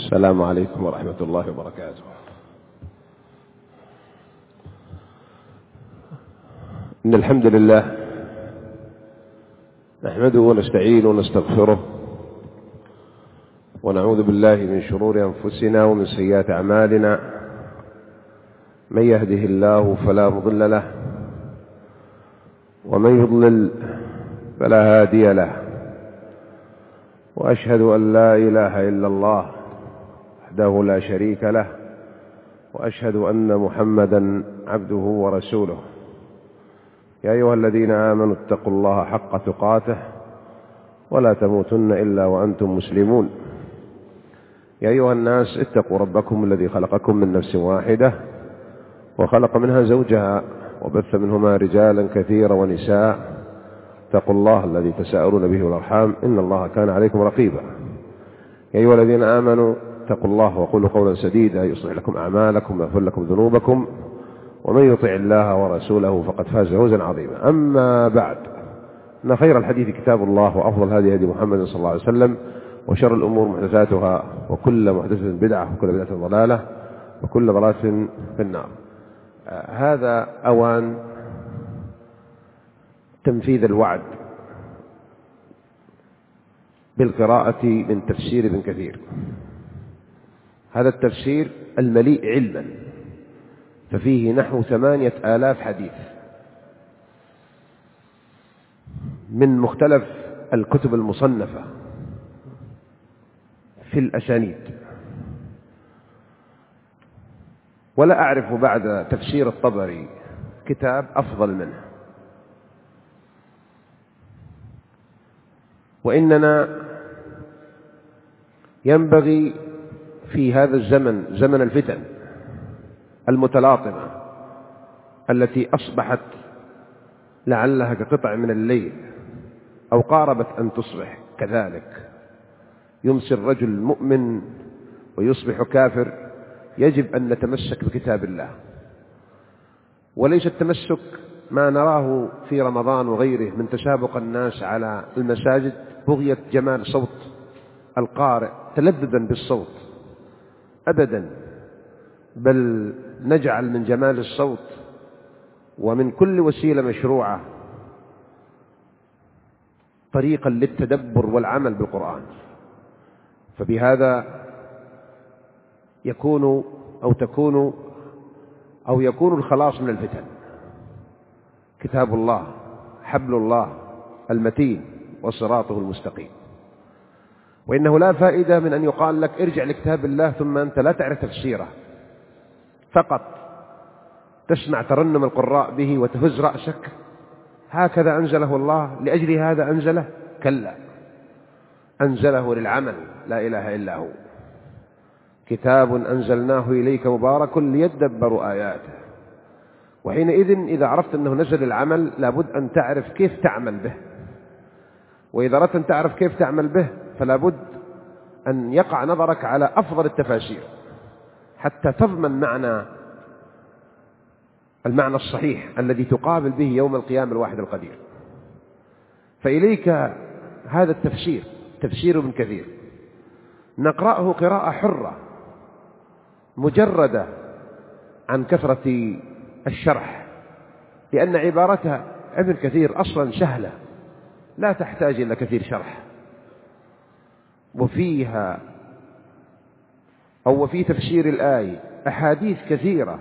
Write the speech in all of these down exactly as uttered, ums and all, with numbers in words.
السلام عليكم ورحمة الله وبركاته. إن الحمد لله نحمده ونستعينه ونستغفره ونعوذ بالله من شرور أنفسنا ومن سيئات أعمالنا. من يهده الله فلا مضل له ومن يضلل فلا هادي له، وأشهد أن لا إله إلا الله وحده لا شريك له، وأشهد أن محمدا عبده ورسوله. يا أيها الذين آمنوا اتقوا الله حق تقاته ولا تموتن إلا وأنتم مسلمون. يا أيها الناس اتقوا ربكم الذي خلقكم من نفس واحدة وخلق منها زوجها وبث منهما رجالا كثيرا ونساء. اتقوا الله الذي تساءلون به والأرحام إن الله كان عليكم رقيبا. يا أيها الذين آمنوا اتقوا الله وقولوا قولا سديدا يصلح لكم أعمالكم ويغفر لكم ذنوبكم، ومن يطع الله ورسوله فقد فاز فوزا عظيما. أما بعد، إن خير الحديث كتاب الله، وأفضل هدي هدي محمد صلى الله عليه وسلم، وشر الأمور محدثاتها، وكل محدثة بدعة، وكل بدعة ضلالة، وكل ضلالة في النار. آه هذا أوان تنفيذ الوعد بالقراءة من تفسير ابن كثير. هذا التفسير المليء علما، ففيه نحو ثمانية آلاف حديث من مختلف الكتب المصنفة في الأسانيد، ولا أعرف بعد تفسير الطبري كتاب أفضل منه. وإننا ينبغي في هذا الزمن، زمن الفتن المتلاطمة التي أصبحت لعلها كقطع من الليل أو قاربت أن تصبح كذلك، يمسي الرجل مؤمن ويصبح كافر، يجب أن نتمسك بكتاب الله، وليس التمسك ما نراه في رمضان وغيره من تسابق الناس على المساجد بغية جمال صوت القارئ تلذذا بالصوت، أبدا، بل نجعل من جمال الصوت ومن كل وسيلة مشروعة طريقا للتدبر والعمل بالقرآن. فبهذا يكون أو تكون أو يكون الخلاص من الفتن. كتاب الله حبل الله المتين وصراطه المستقيم. وإنه لا فائدة من أن يقال لك ارجع لكتاب الله ثم أنت لا تعرف تفسيره، فقط تسمع ترنم القراء به وتهز رأسك هكذا أنزله الله لأجل هذا أنزله. كلا، أنزله للعمل، لا إله إلا هو. كتاب أنزلناه إليك مبارك ليدبروا آياته. وحينئذ إذا عرفت أنه نزل العمل لابد أن تعرف كيف تعمل به، وإذا أردت أن تعرف كيف تعمل به فلا بد أن يقع نظرك على أفضل التفاسير حتى تضمن معنى المعنى الصحيح الذي تقابل به يوم القيامة الواحد القدير. فإليك هذا التفسير، تفسير ابن كثير، نقرأه قراءة حرة مجردة عن كثرة الشرح، لأن عبارتها ابن كثير أصلا سهلة لا تحتاج إلى كثير شرح. وفيها أو وفي تفسير الآية أحاديث كثيرة،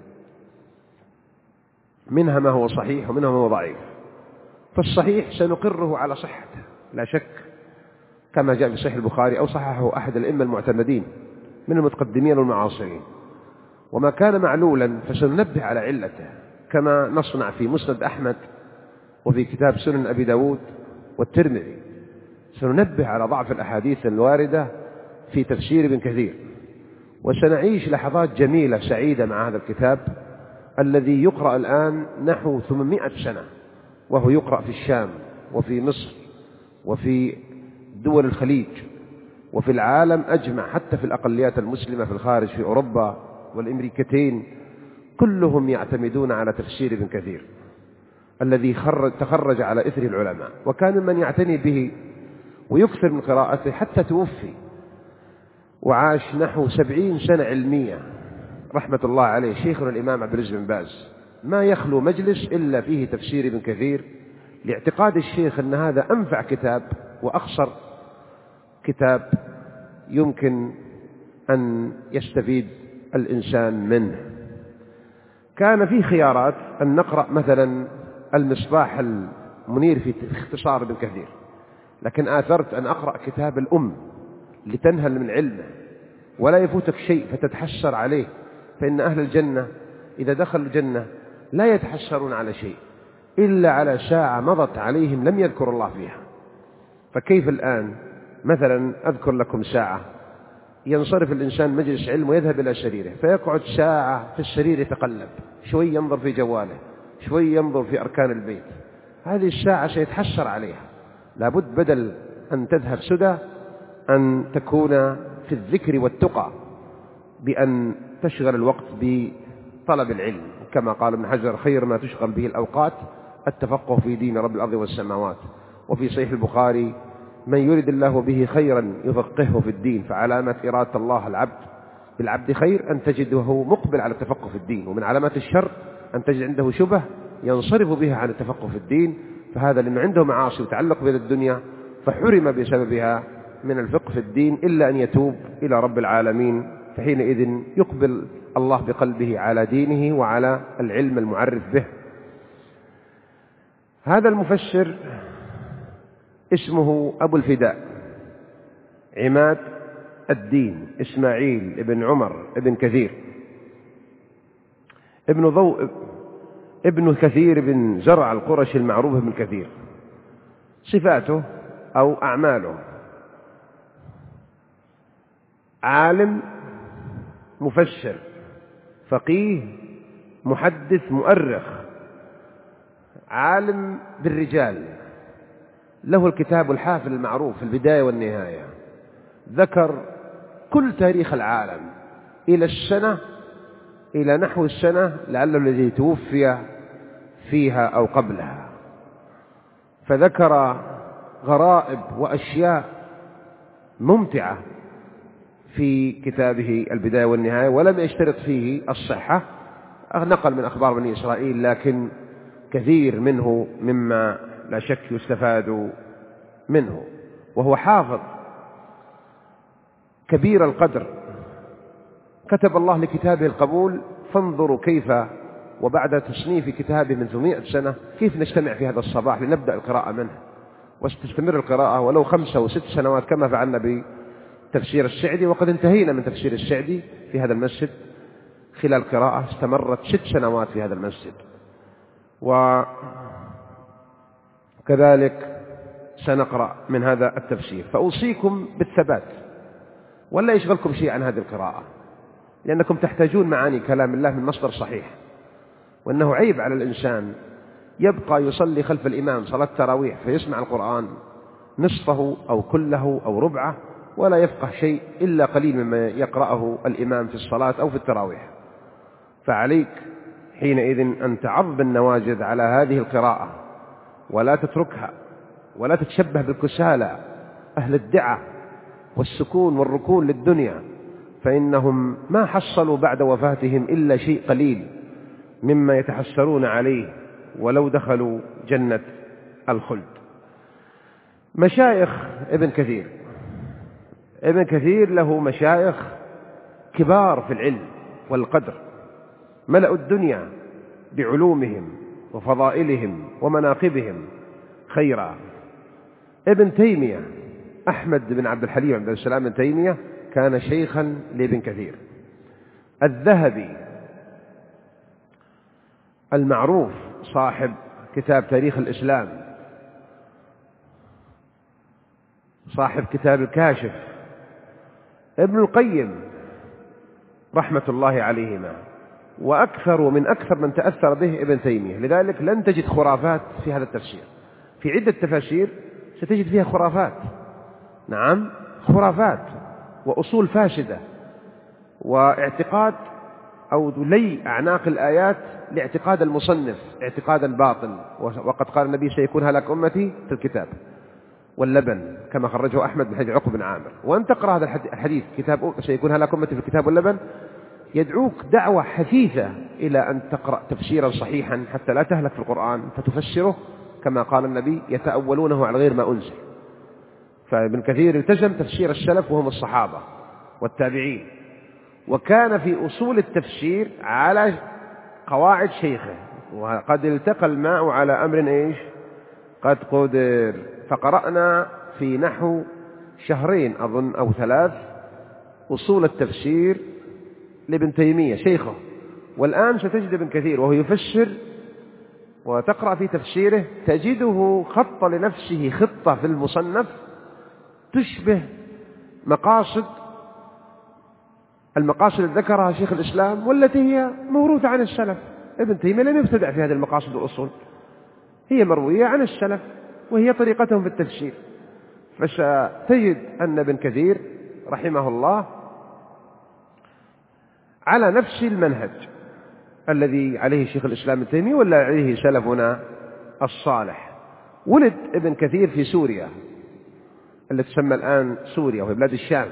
منها ما هو صحيح ومنها ما هو ضعيف. فالصحيح سنقره على صحته لا شك، كما جاء في صحيح البخاري أو صححه أحد الأئمة المعتمدين من المتقدمين والمعاصرين. وما كان معلولا فسننبه على علته، كما نصنع في مسند أحمد وفي كتاب سنن أبي داود والترمذي. سننبه على ضعف الأحاديث الواردة في تفسير ابن كثير، وسنعيش لحظات جميلة سعيدة مع هذا الكتاب الذي يقرأ الآن نحو ثمانمائة سنة، وهو يقرأ في الشام وفي مصر وفي دول الخليج وفي العالم أجمع، حتى في الأقليات المسلمة في الخارج في أوروبا والأمريكتين، كلهم يعتمدون على تفسير ابن كثير الذي خرج تخرج على إثر العلماء، وكان من يعتني به ويكثر من قراءته حتى توفي. وعاش نحو سبعين سنة علمية رحمة الله عليه، شيخنا الإمام عبد العزيز بن باز، ما يخلو مجلس إلا فيه تفسير ابن كثير، لاعتقاد الشيخ أن هذا أنفع كتاب وأخصر كتاب يمكن أن يستفيد الإنسان منه. كان في خيارات أن نقرأ مثلا المصباح المنير في اختصار ابن كثير، لكن آثرت أن أقرأ كتاب الأم لتنهل من علمه ولا يفوتك شيء فتتحسر عليه، فإن أهل الجنة إذا دخلوا الجنة لا يتحسرون على شيء إلا على ساعة مضت عليهم لم يذكر الله فيها. فكيف الآن مثلا أذكر لكم ساعة ينصرف الإنسان مجلس علم ويذهب إلى سريره فيقعد ساعة في السرير يتقلب، شوي ينظر في جواله، شوي ينظر في أركان البيت، هذه الساعة سيتحسر عليها. لابد بدل أن تذهب سدى أن تكون في الذكر والتقى، بأن تشغل الوقت بطلب العلم، كما قال ابن حجر: خير ما تشغل به الأوقات التفقه في دين رب الأرض والسماوات. وفي صحيح البخاري: من يرد الله به خيرا يفقهه في الدين. فعلامة إرادة الله العبد بالعبد خير أن تجده مقبل على التفقه في الدين، ومن علامات الشر أن تجد عنده شبه ينصرف بها عن التفقه في الدين، فهذا لأنه عنده معاصي وتعلق بها الدنيا فحرم بسببها من الفقه في الدين إلا أن يتوب إلى رب العالمين، فحينئذ يقبل الله بقلبه على دينه وعلى العلم المعرف به. هذا المفسر اسمه أبو الفداء عماد الدين إسماعيل ابن عمر ابن كثير ابن ضوء ابن كثير بن زرع القرشي المعروف ابن كثير. صفاته أو أعماله: عالم، مفسر، فقيه، محدث، مؤرخ، عالم بالرجال، له الكتاب الحافل المعروف في البداية والنهاية، ذكر كل تاريخ العالم إلى السنة إلى نحو السنة لعله الذي توفي فيها أو قبلها، فذكر غرائب وأشياء ممتعة في كتابه البداية والنهاية، ولم يشترط فيه الصحة، نقل من أخبار بني إسرائيل، لكن كثير منه مما لا شك يستفاد منه. وهو حافظ كبير القدر، كتب الله لكتابه القبول، فانظروا كيف وبعد تصنيف كتابه من ثمانمائة سنة كيف نجتمع في هذا الصباح لنبدأ القراءة منه وستستمر القراءة ولو خمسة وست سنوات كما فعلنا بتفسير السعدي، وقد انتهينا من تفسير السعدي في هذا المسجد خلال قراءة استمرت ست سنوات في هذا المسجد. وكذلك سنقرأ من هذا التفسير، فأوصيكم بالثبات ولا يشغلكم شيء عن هذه القراءة، لأنكم تحتاجون معاني كلام الله من مصدر صحيح، وأنه عيب على الإنسان يبقى يصلي خلف الإمام صلاة تراويح فيسمع القرآن نصفه أو كله أو ربعه ولا يفقه شيء إلا قليل مما يقرأه الإمام في الصلاة أو في التراويح. فعليك حينئذ أن تعض النواجذ على هذه القراءة ولا تتركها، ولا تتشبه بالكسالى أهل الدعة والسكون والركون للدنيا، فإنهم ما حصلوا بعد وفاتهم إلا شيء قليل مما يتحسرون عليه ولو دخلوا جنة الخلد. مشايخ ابن كثير، ابن كثير له مشايخ كبار في العلم والقدر، ملأوا الدنيا بعلومهم وفضائلهم ومناقبهم خيرا. ابن تيمية أحمد بن عبد الحليم عبد السلام بن تيمية كان شيخا لابن كثير. الذهبي المعروف صاحب كتاب تاريخ الإسلام، صاحب كتاب الكاشف. ابن القيم رحمة الله عليهما، وأكثر ومن أكثر من تأثر به ابن تيمية، لذلك لن تجد خرافات في هذا التفسير. في عدة تفاسير ستجد فيها خرافات، نعم خرافات وأصول فاسدة واعتقاد أو لي أعناق الآيات لاعتقاد المصنف اعتقادا باطل. وقد قال النبي سيكون هلاك أمتي في الكتاب، واللبن كما خرجه أحمد من حديث عقبة بن عامر. وأن تقرأ هذا الحديث كتاب سيكون هلاك أمتي في الكتاب واللبن يدعوك دعوة حثيثة إلى أن تقرأ تفسيرا صحيحا حتى لا تهلك في القرآن فتفسره كما قال النبي يتأولونه على غير ما أنزل. فابن كثير التزم تفسير السلف وهم الصحابة والتابعين، وكان في أصول التفسير على قواعد شيخه. وقد التقى الماء على أمر إيش قد قدر. فقرأنا في نحو شهرين أظن أو ثلاث أصول التفسير لابن تيمية شيخه، والآن ستجد ابن كثير وهو يفسر وتقرأ في تفسيره تجده خط لنفسه خطة في المصنف تشبه مقاصد المقاصد التي ذكرها شيخ الإسلام والتي هي موروثة عن السلف. ابن تيمية لم يبتدع في هذه المقاصد والأصول، هي مروية عن السلف وهي طريقتهم في التفسير. فستجد أن ابن كثير رحمه الله على نفس المنهج الذي عليه شيخ الإسلام ابن تيمية ولا عليه سلفنا الصالح. ولد ابن كثير في سوريا التي تسمى الآن سوريا وهي بلاد الشام،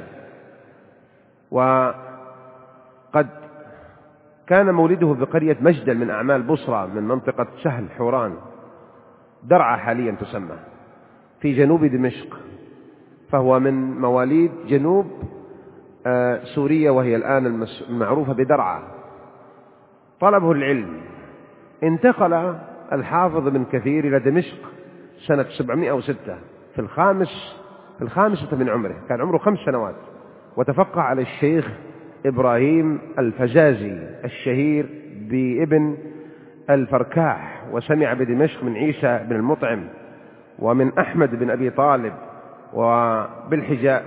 وقد كان مولده بقرية مجدل من أعمال بصرى من منطقة سهل حوران درعا حاليا تسمى في جنوب دمشق، فهو من مواليد جنوب سوريا وهي الآن المعروفة بدرعا. طلبه العلم، انتقل الحافظ ابن كثير إلى دمشق سنة سبعمائة وستة في الخامس في الخامسة من عمره، كان عمره خمس سنوات، وتفقه على الشيخ إبراهيم الفزازي الشهير بابن الفركاح، وسمع بدمشق من عيسى بن المطعم ومن أحمد بن أبي طالب وبالحجاء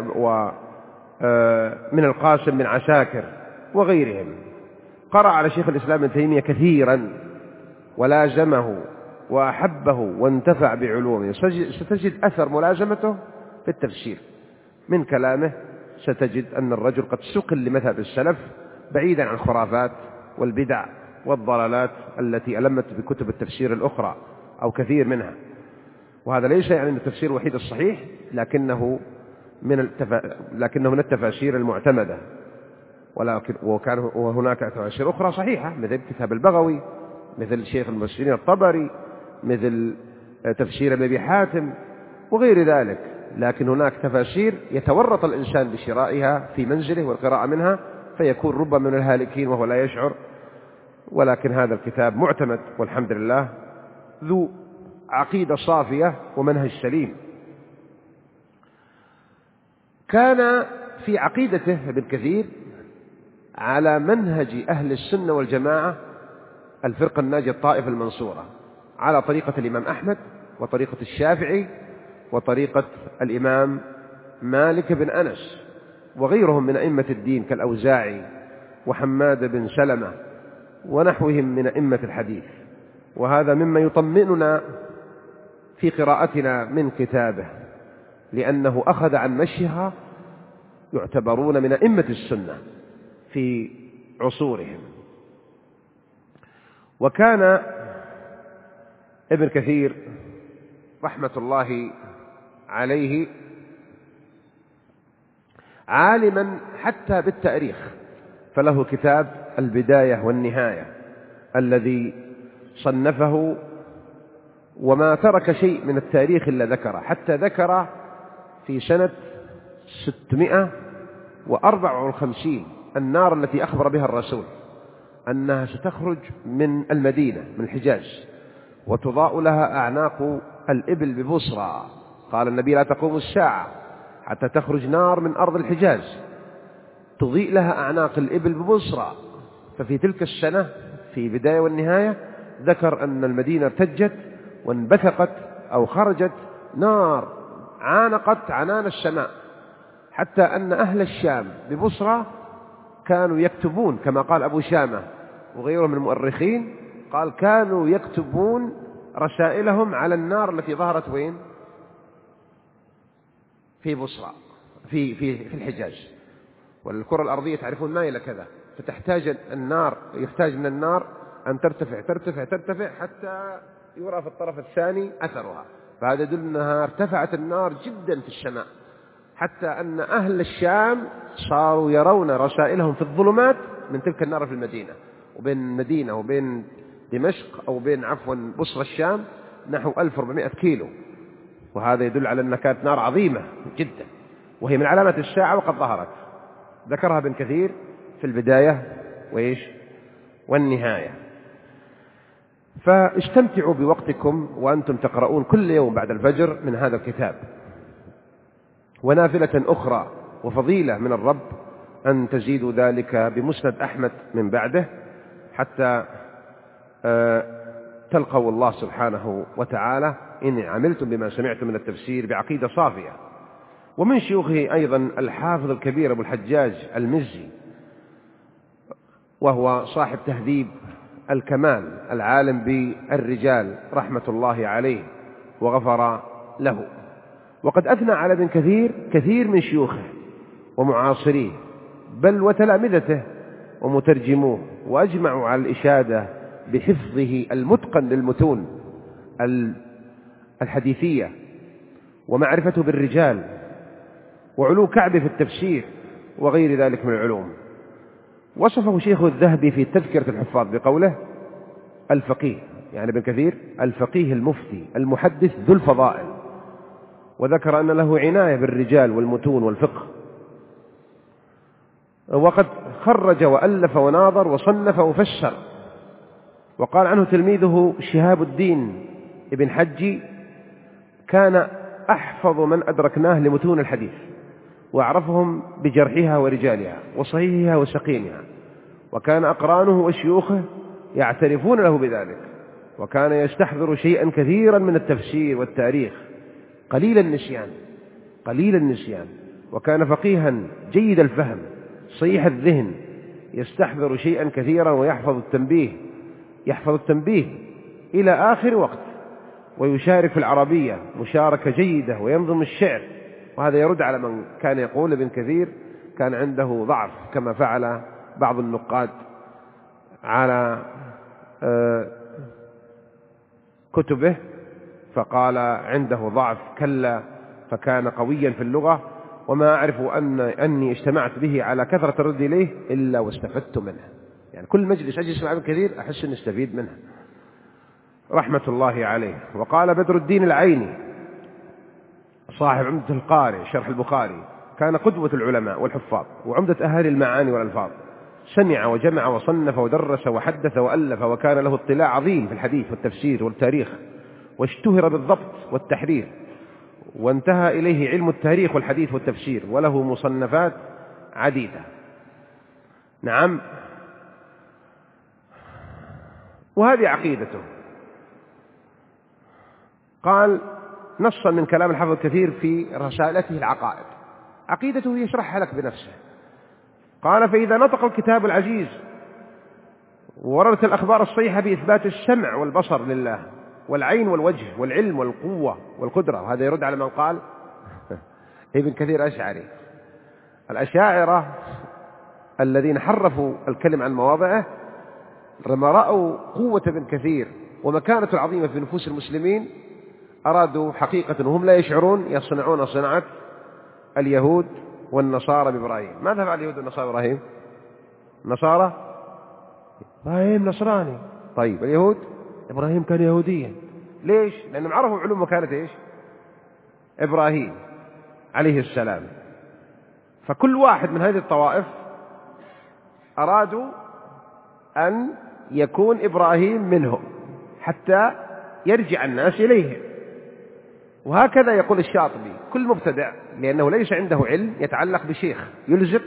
ومن القاسم بن عساكر وغيرهم. قرأ على شيخ الإسلام ابن تيمية كثيرا ولازمه وأحبه وانتفع بعلومه. ستجد أثر ملازمته في التفسير من كلامه، ستجد أن الرجل قد سقل لمذهب السلف بعيدا عن الخرافات والبدع والضلالات التي ألمت بكتب التفسير الأخرى أو كثير منها. وهذا ليس يعني التفسير الوحيد الصحيح، لكنه من التف... لكنه من التفاسير المعتمدة، ولكن وكان وهناك تفاسير أخرى صحيحة مثل كتاب البغوي، مثل شيخ المفسرين الطبري، مثل تفسير ابن أبي حاتم وغير ذلك. لكن هناك تفاسير يتورط الإنسان بشرائها في منزله والقراءة منها فيكون ربما من الهالكين وهو لا يشعر. ولكن هذا الكتاب معتمد والحمد لله، ذو عقيدة صافية ومنهج سليم. كان في عقيدته ابن كثير على منهج أهل السنة والجماعة الفرقة الناجية الطائفة المنصورة، على طريقة الإمام أحمد وطريقة الشافعي وطريقة الإمام مالك بن أنس وغيرهم من أئمة الدين كالأوزاعي وحماد بن سلمة ونحوهم من أئمة الحديث. وهذا مما يطمئننا في قراءتنا من كتابه، لأنه أخذ عن مشيها يعتبرون من أئمة السنة في عصورهم. وكان ابن كثير رحمة الله عليه عالما حتى بالتاريخ، فله كتاب البداية والنهاية الذي صنفه وما ترك شيء من التاريخ إلا ذكره، حتى ذكر في سنة ستمائة وأربعة وخمسين النار التي أخبر بها الرسول أنها ستخرج من المدينة من الحجاز وتضاء لها أعناق الإبل ببصرى. قال النبي لا تقوم الساعة حتى تخرج نار من أرض الحجاز تضيء لها أعناق الإبل ببصرى. ففي تلك السنة في بداية والنهاية ذكر أن المدينة ارتجت وانبثقت أو خرجت نار عانقت عنان السماء، حتى أن أهل الشام ببصرى كانوا يكتبون كما قال أبو شامة وغيره من المؤرخين، قال كانوا يكتبون رسائلهم على النار التي ظهرت وين؟ في بصرى في في في الحجاز. والكرة الأرضية تعرفون مايلة كذا، فتحتاج النار يحتاج من النار أن ترتفع ترتفع ترتفع حتى يرى في الطرف الثاني أثرها، فهذا يدل أنها ارتفعت النار جدا في السماء، حتى أن أهل الشام صاروا يرون رسائلهم في الظلمات من تلك النار في المدينة، وبين المدينة وبين دمشق أو بين عفوا بصرى الشام نحو ألف وأربعمائة كيلو، وهذا يدل على أنها كانت نار عظيمة جدا، وهي من علامات الساعة وقد ظهرت. ذكرها ابن كثير في البداية وإيش والنهاية. فاستمتعوا بوقتكم وأنتم تقرؤون كل يوم بعد الفجر من هذا الكتاب. ونافلة أخرى وفضيلة من الرب أن تزيدوا ذلك بمسند أحمد من بعده، حتى تلقوا الله سبحانه وتعالى إن عملتم بما سمعتم من التفسير بعقيدة صافية. ومن شيوخه أيضا الحافظ الكبير أبو الحجاج المزي، وهو صاحب تهذيب الكمال العالم بالرجال رحمة الله عليه وغفر له. وقد أثنى على ابن كثير كثير من شيوخه ومعاصريه بل وتلامذته ومترجموه، وأجمعوا على الإشادة بحفظه المتقن للمتون الحديثية ومعرفته بالرجال وعلو كعبه في التفسير وغير ذلك من العلوم. وصفه شيخ الذهبي في تذكرة الحفاظ بقوله الفقيه، يعني ابن كثير الفقيه المفتي المحدث ذو الفضائل، وذكر أن له عناية بالرجال والمتون والفقه. وقد خرج وألف وناظر وصنف وفسر. وقال عنه تلميذه شهاب الدين ابن حجي كان أحفظ من أدركناه لمتون الحديث، وأعرفهم بجرحها ورجالها وصحيحها وسقيمها، وكان أقرانه وشيوخه يعترفون له بذلك، وكان يستحضر شيئا كثيرا من التفسير والتاريخ قليل النسيان قليل النسيان وكان فقيها جيد الفهم صحيح الذهن، يستحضر شيئا كثيرا ويحفظ التنبيه يحفظ التنبيه إلى آخر وقت، ويشارك في العربية مشاركة جيدة، وينظم الشعر. وهذا يرد على من كان يقول ابن كثير كان عنده ضعف، كما فعل بعض النقاد على كتبه فقال عنده ضعف، كلا فكان قويا في اللغة، وما أعرف أن أني اجتمعت به على كثرة الرد إليه إلا واستفدت منه. يعني كل مجلس أجلس مع ابن كثير أحس أن استفيد منه رحمة الله عليه. وقال بدر الدين العيني صاحب عمدة القارئ شرح البخاري كان قدوة العلماء والحفاظ وعمدة أهالي المعاني والألفاظ، سمع وجمع وصنف ودرس وحدث وألف، وكان له اطلاع عظيم في الحديث والتفسير والتاريخ، واشتهر بالضبط والتحرير، وانتهى إليه علم التاريخ والحديث والتفسير، وله مصنفات عديدة. نعم، وهذه عقيدته. قال نصا من كلام الحافظ كثير في رسالته العقائد، عقيدته يشرحها لك بنفسه. قال فإذا نطق الكتاب العزيز ووردت الأخبار الصحيحة بإثبات السمع والبصر لله والعين والوجه والعلم والقوة والقدرة، وهذا يرد على من قال ابن كثير أشعري. الأشاعرة الذين حرفوا الكلم عن مواضعه لما رأوا قوة ابن كثير ومكانته العظيمة في نفوس المسلمين أرادوا حقيقة وهم لا يشعرون يصنعون صناعة اليهود والنصارى بإبراهيم. ماذا فعل اليهود والنصارى بإبراهيم؟ النصارى إبراهيم نصراني، طيب اليهود إبراهيم كان يهوديا. ليش؟ لأنهم عرفوا علوم مكانة إيش؟ إبراهيم عليه السلام. فكل واحد من هذه الطوائف أرادوا أن يكون إبراهيم منهم حتى يرجع الناس إليه. وهكذا يقول الشاطبي كل مبتدع لأنه ليس عنده علم يتعلق بشيخ يلزق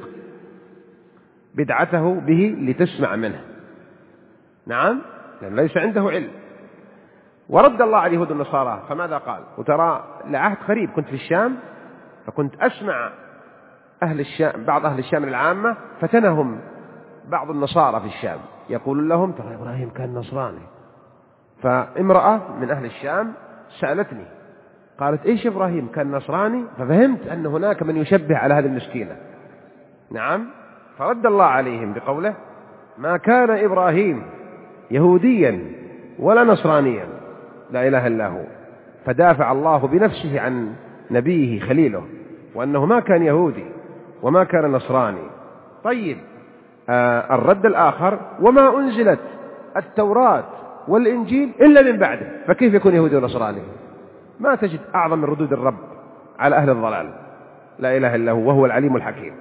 بدعته به لتسمع منه. نعم، لأنه ليس عنده علم. ورد الله على اليهود والنصارى فماذا قال؟ وترى لعهد قريب كنت في الشام فكنت أسمع أهل الشام بعض أهل الشام العامة فتنهم بعض النصارى في الشام يقول لهم ترى إبراهيم كان نصراني. فامرأة من أهل الشام سألتني قالت إيش إبراهيم كان نصراني؟ ففهمت أن هناك من يشبه على هذه المسكينة. نعم، فرد الله عليهم بقوله ما كان إبراهيم يهوديا ولا نصرانيا لا إله إلا هو، فدافع الله بنفسه عن نبيه خليله وأنه ما كان يهودي وما كان نصراني. طيب آه الرد الآخر: وما أنزلت التوراة والإنجيل إلا من بعده، فكيف يكون يهودي ونصراني؟ ما تجد أعظم من ردود الرب على أهل الضلال، لا إله إلا هو وهو العليم الحكيم.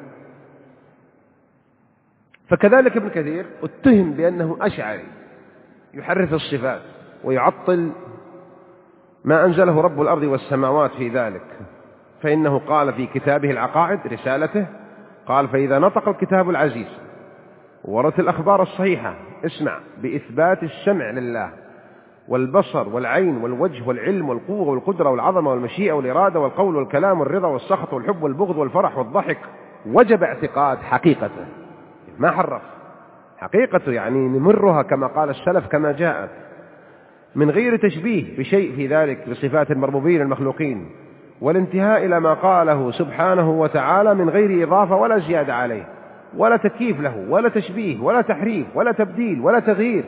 فكذلك ابن كثير اتهم بأنه أشعري يحرف الصفات ويعطل ما أنزله رب الأرض والسماوات في ذلك، فإنه قال في كتابه العقائد رسالته، قال: فإذا نطق الكتاب العزيز ورت الأخبار الصحيحة اسمع بإثبات السمع لله والبصر والعين والوجه والعلم والقوة والقدرة والعظمة والمشيئة والإرادة والقول والكلام والرضا والسخط والحب والبغض والفرح والضحك، وجب اعتقاد حقيقته، ما حرف حقيقته، يعني نمرها كما قال السلف كما جاءت من غير تشبيه بشيء في ذلك بصفات المربوبين المخلوقين، والانتهاء إلى ما قاله سبحانه وتعالى من غير إضافة ولا زيادة عليه ولا تكييف له ولا تشبيه ولا تحريف ولا تبديل ولا تغيير،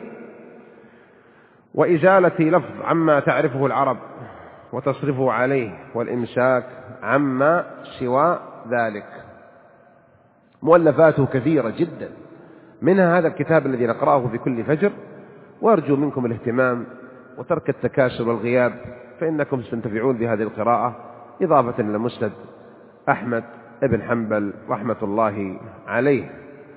وإزالة لفظ عما تعرفه العرب وتصرفه عليه، والإمساك عما سوى ذلك. مؤلفاته كثيرة جدا، منها هذا الكتاب الذي نقرأه في كل فجر، وأرجو منكم الاهتمام وترك التكاسل والغياب، فإنكم ستنتفعون بهذه القراءة، إضافة إلى مسند أحمد ابن حنبل رحمة الله عليه.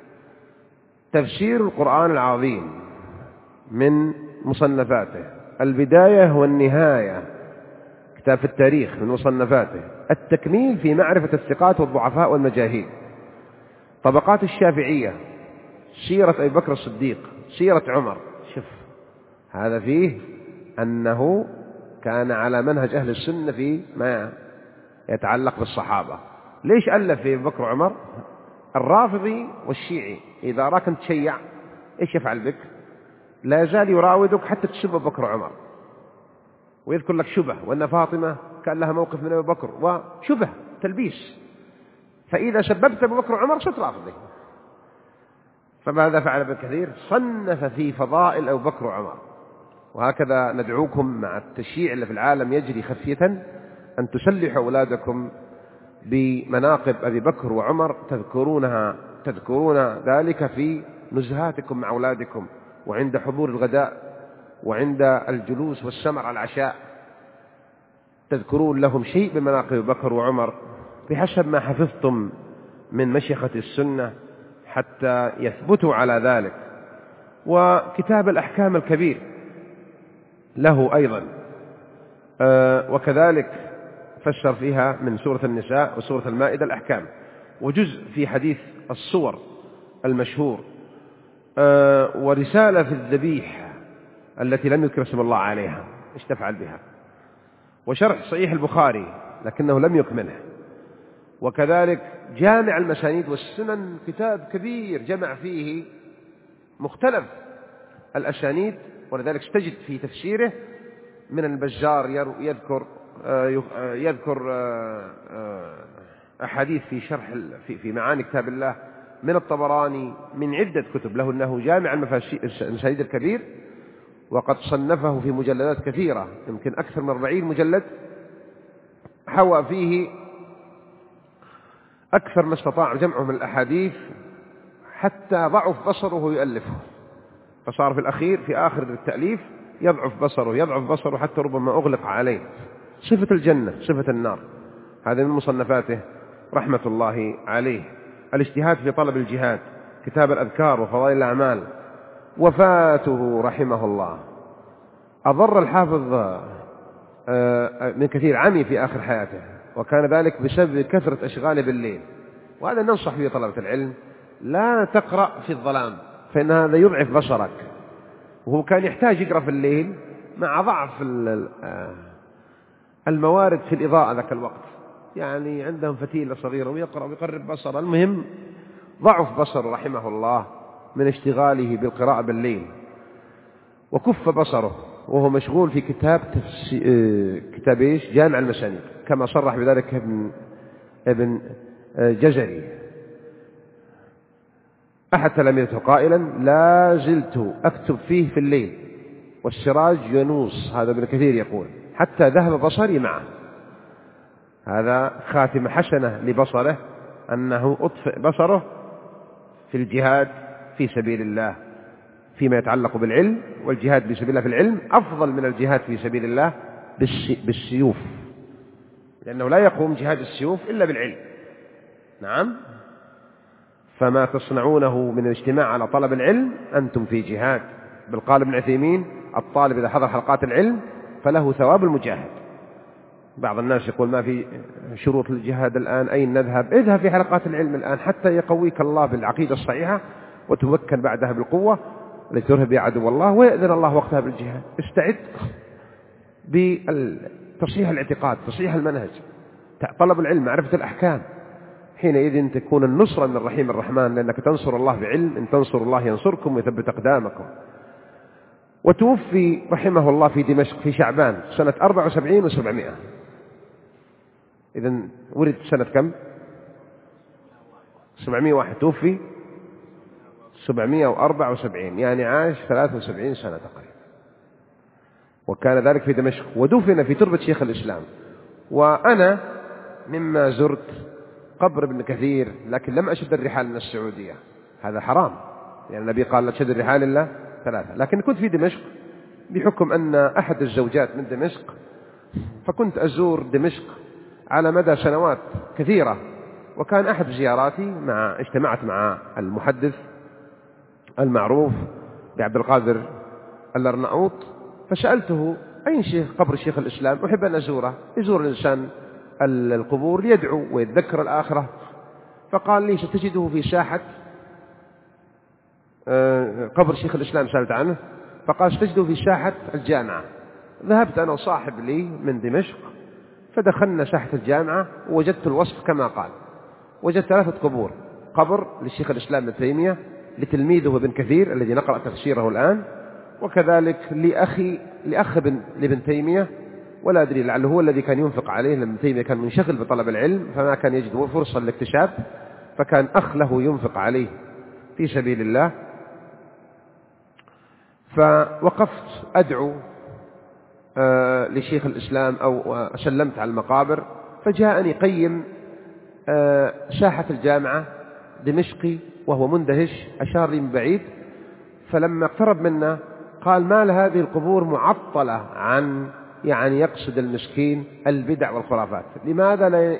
تفسير القرآن العظيم من مصنفاته: البداية والنهاية كتاب في التاريخ من مصنفاته، التكميل في معرفة الثقات والضعفاء والمجاهيل، طبقات الشافعية، سيرة أبي بكر الصديق، سيرة عمر. شوف هذا فيه أنه كان على منهج أهل السنة في ما يتعلق بالصحابة. ليش ألف في أبي بكر وعمر؟ الرافضي والشيعي إذا راك تشيع إيش يفعل بك؟ لا يزال يراودك حتى تسب أبي بكر وعمر، ويذكر لك شبه وأن فاطمة كان لها موقف من أبي بكر، وشبه تلبيس، فإذا سببت أبي بكر وعمر صرت رافضي. فماذا فعل ابن كثير؟ صنف في فضائل أبي بكر وعمر. وهكذا ندعوكم مع التشييع اللي في العالم يجري خفية أن تسلحوا أولادكم بمناقب أبي بكر وعمر، تذكرونها تذكرون ذلك في نزهاتكم مع أولادكم، وعند حضور الغداء، وعند الجلوس والسمر على العشاء، تذكرون لهم شيء بمناقب أبي بكر وعمر بحسب ما حفظتم من مشيخة السنة حتى يثبتوا على ذلك. وكتاب الأحكام الكبير له أيضا، آه وكذلك فسر فيها من سورة النساء وسورة المائدة الأحكام، وجزء في حديث الصور المشهور، آه ورسالة في الذبيح التي لم يذكر اسم الله عليها ايش تفعل بها، وشرح صحيح البخاري لكنه لم يكمله، وكذلك جامع المسانيد والسنن، كتاب كبير جمع فيه مختلف الأسانيد، ولذلك استجد في تفسيره من البزار يذكر يذكر أحاديث في شرح في معاني كتاب الله، من الطبراني، من عدة كتب له أنه جامع المسانيد الكبير، وقد صنفه في مجلدات كثيرة يمكن أكثر من أربعين مجلد، حوى فيه أكثر ما استطاع جمعه من الأحاديث حتى ضعف بصره يؤلفه، فصار في الأخير في آخر التأليف يضعف بصره يضعف بصره حتى ربما أغلق عليه. صفة الجنة، صفة النار، هذا من مصنفاته رحمة الله عليه. الاجتهاد في طلب الجهاد، كتاب الأذكار وفضائل الأعمال. وفاته رحمه الله أضر الحافظ من كثير، عمي في آخر حياته، وكان ذلك بسبب كثرة أشغاله بالليل، وهذا ننصح به طلبة العلم: لا تقرأ في الظلام فإن هذا يضعف بصرك. وهو كان يحتاج يقرأ في الليل مع ضعف الموارد في الإضاءة ذاك الوقت، يعني عندهم فتيلة صغيرة ويقرأ ويقرب بصره، المهم ضعف بصره رحمه الله من اشتغاله بالقراءة بالليل، وكف بصره وهو مشغول في كتاب تفسي... كتاب إيش؟ جامع المسانيد، كما صرح بذلك ابن ابن جزري أحد تلاميذه قائلا: لا زلت أكتب فيه في الليل والسراج ينوص، هذا ابن كثير يقول، حتى ذهب بصري معه. هذا خاتمة حسنة لبصره أنه أطفئ بصره في الجهاد في سبيل الله فيما يتعلق بالعلم، والجهاد في سبيل الله في العلم أفضل من الجهاد في سبيل الله بالسيوف، لأنه لا يقوم جهاد السيوف إلا بالعلم. نعم، فما تصنعونه من الاجتماع على طلب العلم أنتم في جهاد. بل قال ابن عثيمين: الطالب إذا حضر حلقات العلم فله ثواب المجاهد. بعض الناس يقول: ما في شروط للجهاد الآن، أين نذهب؟ اذهب في حلقات العلم الآن حتى يقويك الله بالعقيدة الصحيحة وتمكن بعدها بالقوة التي ترهب بها عدو الله، ويأذن الله وقتها بالجهاد. استعد بتصحيح الاعتقاد، تصحيح المنهج، طلب العلم، معرفة الأحكام. حينئذ تكون النصرة من الرحيم الرحمن، لأنك تنصر الله بعلم. إن تنصر الله ينصركم ويثبت أقدامكم. وتوفي رحمه الله في دمشق في شعبان سنة أربعة وسبعين وسبعمائة. إذن ولد سنة كم؟ سبعمائة وواحد. توفي سبعمائة وأربعة وسبعين، يعني عاش ثلاثة وسبعين سنة تقريبا. وكان ذلك في دمشق، ودفن في تربة شيخ الإسلام. وأنا مما زرت قبر ابن كثير، لكن لم أشد الرحال من السعودية، هذا حرام، يعني النبي قال: لا تشد الرحال إلا ثلاثة. لكن كنت في دمشق بحكم أن أحد الزوجات من دمشق، فكنت أزور دمشق على مدى سنوات كثيرة. وكان أحد زياراتي مع اجتمعت مع المحدث المعروف بعبد القادر الأرناؤوط، فسألته: أين شيخ قبر شيخ الإسلام؟ أحب أن أزوره. يزور الإنسان القبور ليدعو ويتذكر الآخرة. فقال لي: ستجده في ساحة قبر شيخ الإسلام. سألت عنه فقال: ستجده في ساحة الجامعة. ذهبت أنا وصاحب لي من دمشق، فدخلنا ساحة الجامعة ووجدت الوصف كما قال. وجدت ثلاثة قبور: قبر للشيخ الإسلام ابن تيمية، لتلميذه ابن كثير الذي نقرأ تفسيره الآن، وكذلك لأخي لأخ ابن لابن تيمية، ولا أدري لعله هو الذي كان ينفق عليه، لأن ابن تيمية كان منشغل بطلب العلم فما كان يجد فرصة للاكتشاف، فكان أخ له ينفق عليه في سبيل الله. فوقفت أدعو آه لشيخ الإسلام أو سلمت على المقابر، فجاءني قيم آه ساحة الجامعة دمشقي وهو مندهش، أشار لي من بعيد، فلما اقترب منا قال: ما لهذه القبور معطلة عن، يعني يقصد المسكين، البدع والخرافات، لماذا لا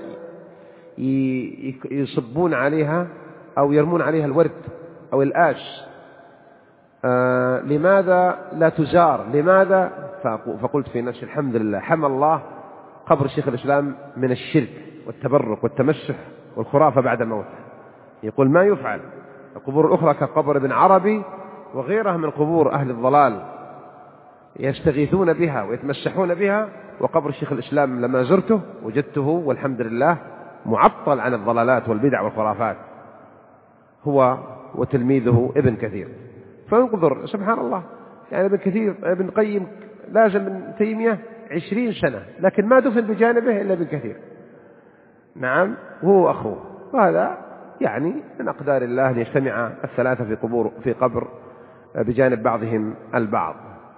يصبون عليها أو يرمون عليها الورد أو الآش؟ آه لماذا لا تزار؟ لماذا؟ فقلت في نفسي: الحمد لله، حمى الله قبر شيخ الإسلام من الشرك والتبرك والتمسح والخرافة بعد موته. يقول: ما يفعل. القبور الأخرى كقبر ابن عربي وغيرها من قبور أهل الضلال يستغيثون بها ويتمسحون بها، وقبر شيخ الإسلام لما زرته وجدته والحمد لله معطل عن الضلالات والبدع والخرافات، هو وتلميذه ابن كثير. فانظر سبحان الله، يعني ابن كثير ابن قيم لازم من تيمية عشرين سنة، لكن ما دفن بجانبه إلا ابن كثير. نعم، وهو أخوه. وهذا يعني من أقدار الله أن يجتمع الثلاثة في قبور في قبر بجانب بعضهم البعض.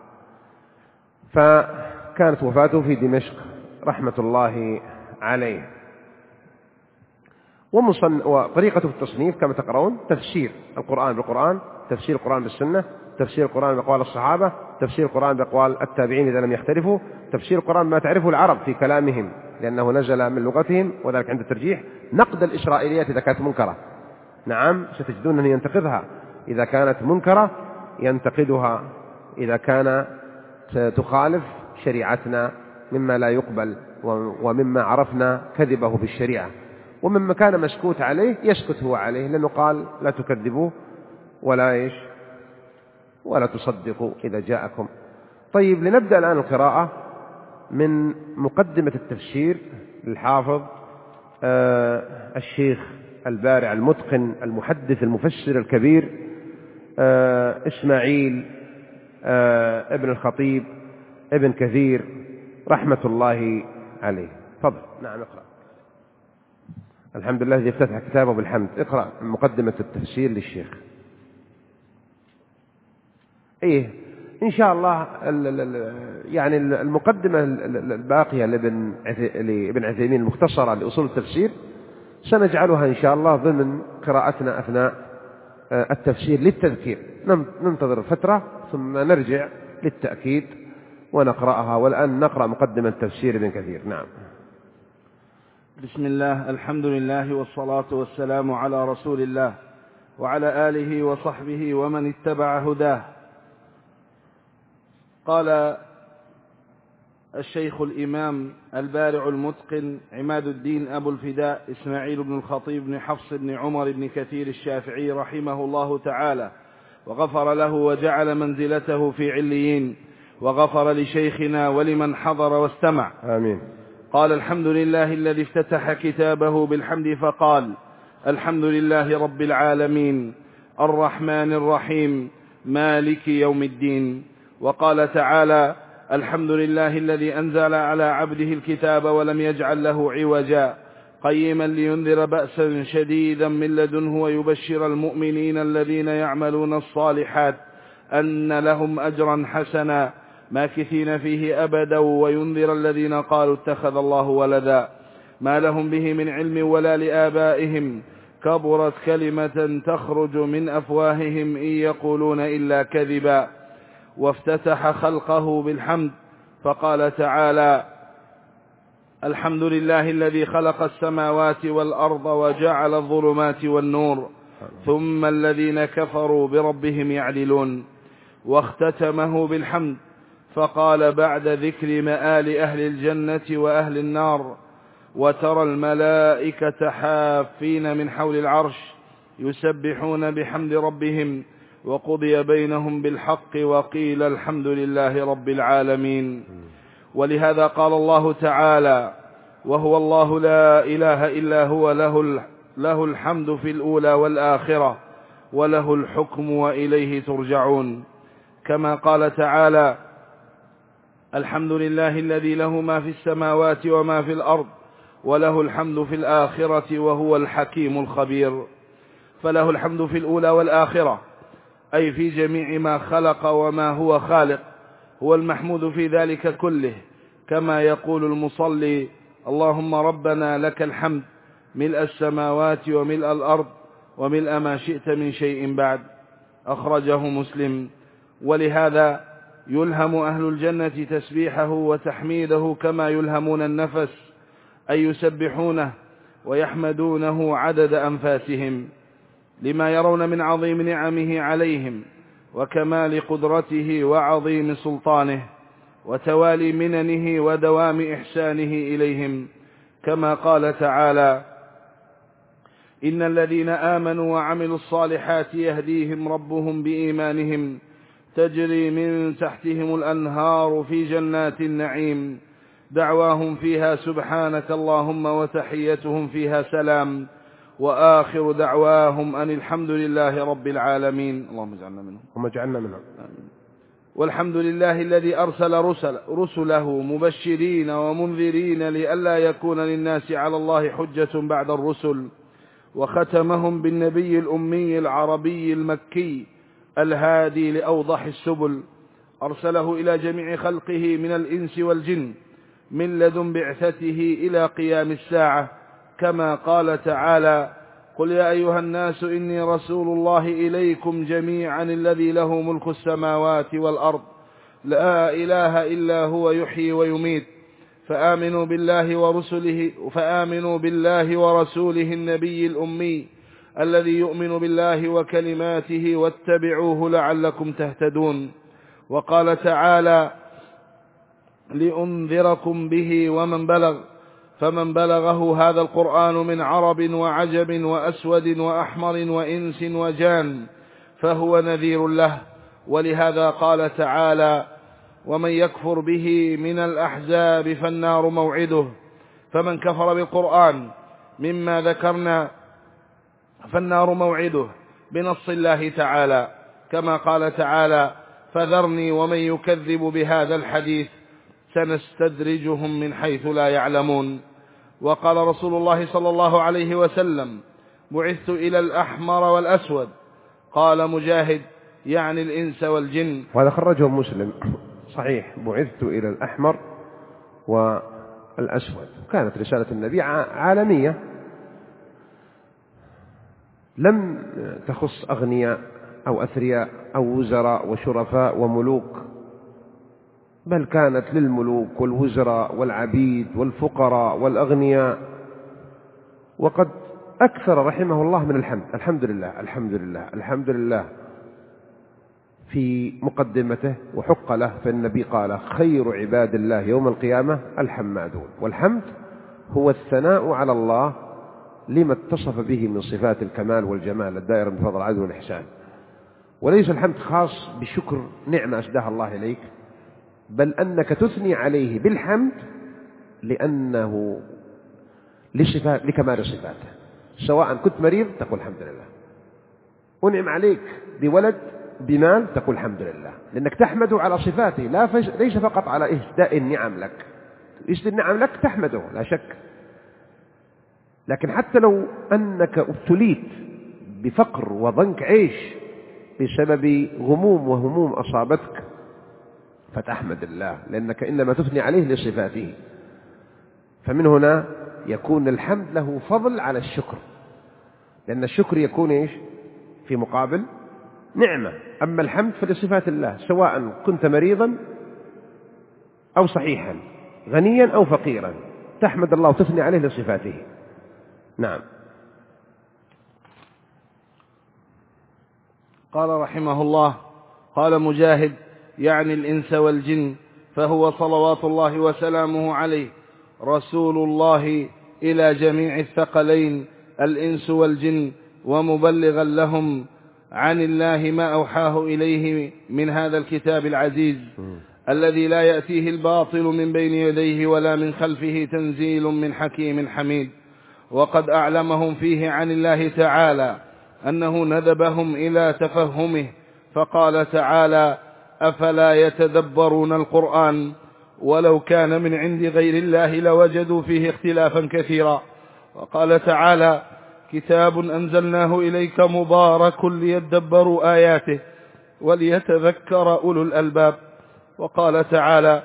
فكانت وفاته في دمشق رحمة الله عليه. ومصن... وطريقته في التصنيف كما تقرؤون: تفسير القرآن بالقرآن، تفسير القرآن بالسنة، تفسير القرآن بأقوال الصحابة، تفسير القرآن بأقوال التابعين إذا لم يختلفوا، تفسير القرآن ما تعرفه العرب في كلامهم لأنه نزل من لغتهم، وذلك عند الترجيح. نقد الإسرائيليات إذا كانت منكرة، نعم ستجدون أن ينتقدها إذا كانت منكرة، ينتقدها إذا كان تخالف شريعتنا مما لا يقبل ومما عرفنا كذبه بالشريعة، ومما كان مسكوت عليه يسكت هو عليه، لأنه قال: لا تكذبوا ولا إيش ولا تصدقوا إذا جاءكم. طيب، لنبدأ الآن القراءة من مقدمة التفسير للحافظ آه الشيخ البارع المتقن المحدث المفسر الكبير آه إسماعيل آه ابن الخطيب ابن كثير رحمة الله عليه. تفضل. نعم، اقرأ. الحمد لله الذي افتتح كتابه بالحمد. اقرأ مقدمة التفسير للشيخ. ايه إن شاء الله يعني المقدمة الباقية لابن عثيمين المختصرة لأصول التفسير سنجعلها إن شاء الله ضمن قراءتنا أثناء التفسير للتذكير، ننتظر فترة ثم نرجع للتأكيد ونقرأها. والآن نقرأ مقدمة تفسير ابن كثير. نعم. بسم الله، الحمد لله والصلاة والسلام على رسول الله وعلى آله وصحبه ومن اتبع هداه. قال الشيخ الإمام البارع المتقن عماد الدين أبو الفداء إسماعيل بن الخطيب بن حفص بن عمر بن كثير الشافعي رحمه الله تعالى وغفر له وجعل منزلته في عليين، وغفر لشيخنا ولمن حضر واستمع، آمين. قال الحمد لله الذي افتتح كتابه بالحمد فقال الحمد لله رب العالمين الرحمن الرحيم مالك يوم الدين. وقال تعالى الحمد لله الذي أنزل على عبده الكتاب ولم يجعل له عوجا قيما لينذر بأسا شديدا من لدنه ويبشر المؤمنين الذين يعملون الصالحات أن لهم أجرا حسنا ماكثين فيه أبدا وينذر الذين قالوا اتخذ الله ولدا ما لهم به من علم ولا لآبائهم كبرت كلمة تخرج من أفواههم إن يقولون إلا كذبا. وافتتح خلقه بالحمد فقال تعالى الحمد لله الذي خلق السماوات والأرض وجعل الظلمات والنور ثم الذين كفروا بربهم يعدلون. واختتمه بالحمد فقال بعد ذكر مآل أهل الجنة وأهل النار وترى الملائكة حافين من حول العرش يسبحون بحمد ربهم وقضي بينهم بالحق وقيل الحمد لله رب العالمين. ولهذا قال الله تعالى وهو الله لا إله إلا هو له, له الحمد في الأولى والآخرة وله الحكم وإليه ترجعون. كما قال تعالى الحمد لله الذي له ما في السماوات وما في الأرض وله الحمد في الآخرة وهو الحكيم الخبير. فله الحمد في الأولى والآخرة أي في جميع ما خلق وما هو خالق، هو المحمود في ذلك كله، كما يقول المصلي اللهم ربنا لك الحمد ملء السماوات وملء الأرض وملء ما شئت من شيء بعد. أخرجه مسلم. ولهذا يلهم أهل الجنة تسبيحه وتحميده كما يلهمون النفس، أي يسبحونه ويحمدونه عدد أنفاسهم لما يرون من عظيم نعمه عليهم وكمال قدرته وعظيم سلطانه وتوالي مننه ودوام إحسانه إليهم. كما قال تعالى إن الذين آمنوا وعملوا الصالحات يهديهم ربهم بإيمانهم تجري من تحتهم الأنهار في جنات النعيم دعواهم فيها سبحانك اللهم وتحيتهم فيها سلام وآخر دعواهم أن الحمد لله رب العالمين. اللهم اجعلنا منهم اللهم اجعلنا منهم. والحمد لله الذي أرسل رسل رسله مبشرين ومنذرين لئلا يكون للناس على الله حجة بعد الرسل، وختمهم بالنبي الأمي العربي المكي الهادي لأوضح السبل، أرسله إلى جميع خلقه من الإنس والجن من لدن بعثته إلى قيام الساعة، كما قال تعالى قل يا أيها الناس إني رسول الله إليكم جميعا الذي له ملك السماوات والأرض لا إله إلا هو يحيي ويميت فآمنوا بالله ورسله فآمنوا بالله ورسوله النبي الأمي الذي يؤمن بالله وكلماته واتبعوه لعلكم تهتدون. وقال تعالى لأنذركم به ومن بلغ فمن بلغه هذا القرآن من عرب وعجب وأسود وأحمر وإنس وجان فهو نذير له. ولهذا قال تعالى ومن يكفر به من الأحزاب فالنار موعده. فمن كفر بالقرآن مما ذكرنا فالنار موعده بنص الله تعالى، كما قال تعالى فذرني ومن يكذب بهذا الحديث سنستدرجهم من حيث لا يعلمون. وقال رسول الله صلى الله عليه وسلم بعثت إلى الأحمر والأسود. قال مجاهد يعني الإنس والجن. وهذا خرجه مسلم صحيح. بعثت إلى الأحمر والأسود. كانت رسالة النبي عالمية لم تخص أغنياء أو أثرياء أو وزراء وشرفاء وملوك، بل كانت للملوك والوزراء والعبيد والفقراء والأغنياء. وقد أكثر رحمه الله من الحمد، الحمد لله الحمد لله الحمد لله في مقدمته، وحق له. فالنبي قال: خير عباد الله يوم القيامة الحمادون. والحمد هو الثناء على الله لما اتصف به من صفات الكمال والجمال الدائرة من فضل العدل والإحسان. وليس الحمد خاص بشكر نعمة أسداها الله إليك، بل أنك تثني عليه بالحمد لأنه لصفات لكمال صفاته. سواء كنت مريض تقول الحمد لله، أنعم عليك بولد بمال تقول الحمد لله، لأنك تحمد على صفاته، لا فش... ليس فقط على إهداء النعم لك. إهداء النعم لك تحمده لا شك، لكن حتى لو أنك ابتليت بفقر وضنك عيش بسبب غموم وهموم أصابتك فتحمد الله، لأنك إنما تثني عليه لصفاته. فمن هنا يكون الحمد له فضل على الشكر، لأن الشكر يكون إيش؟ في مقابل نعمة. أما الحمد فلصفات الله، سواء كنت مريضا أو صحيحا، غنيا أو فقيرا، تحمد الله وتثني عليه لصفاته. نعم. قال رحمه الله: قال مجاهد: يعني الإنس والجن، فهو صلوات الله وسلامه عليه رسول الله إلى جميع الثقلين الإنس والجن، ومبلغا لهم عن الله ما أوحاه إليه من هذا الكتاب العزيز الذي لا يأتيه الباطل من بين يديه ولا من خلفه، تنزيل من حكيم حميد. وقد أعلمهم فيه عن الله تعالى أنه ندبهم إلى تفهمه، فقال تعالى: أفلا يتدبرون القرآن ولو كان من عند غير الله لوجدوا فيه اختلافا كثيرا. وقال تعالى: كتاب أنزلناه إليك مبارك ليدبروا آياته وليتذكر أولو الألباب. وقال تعالى: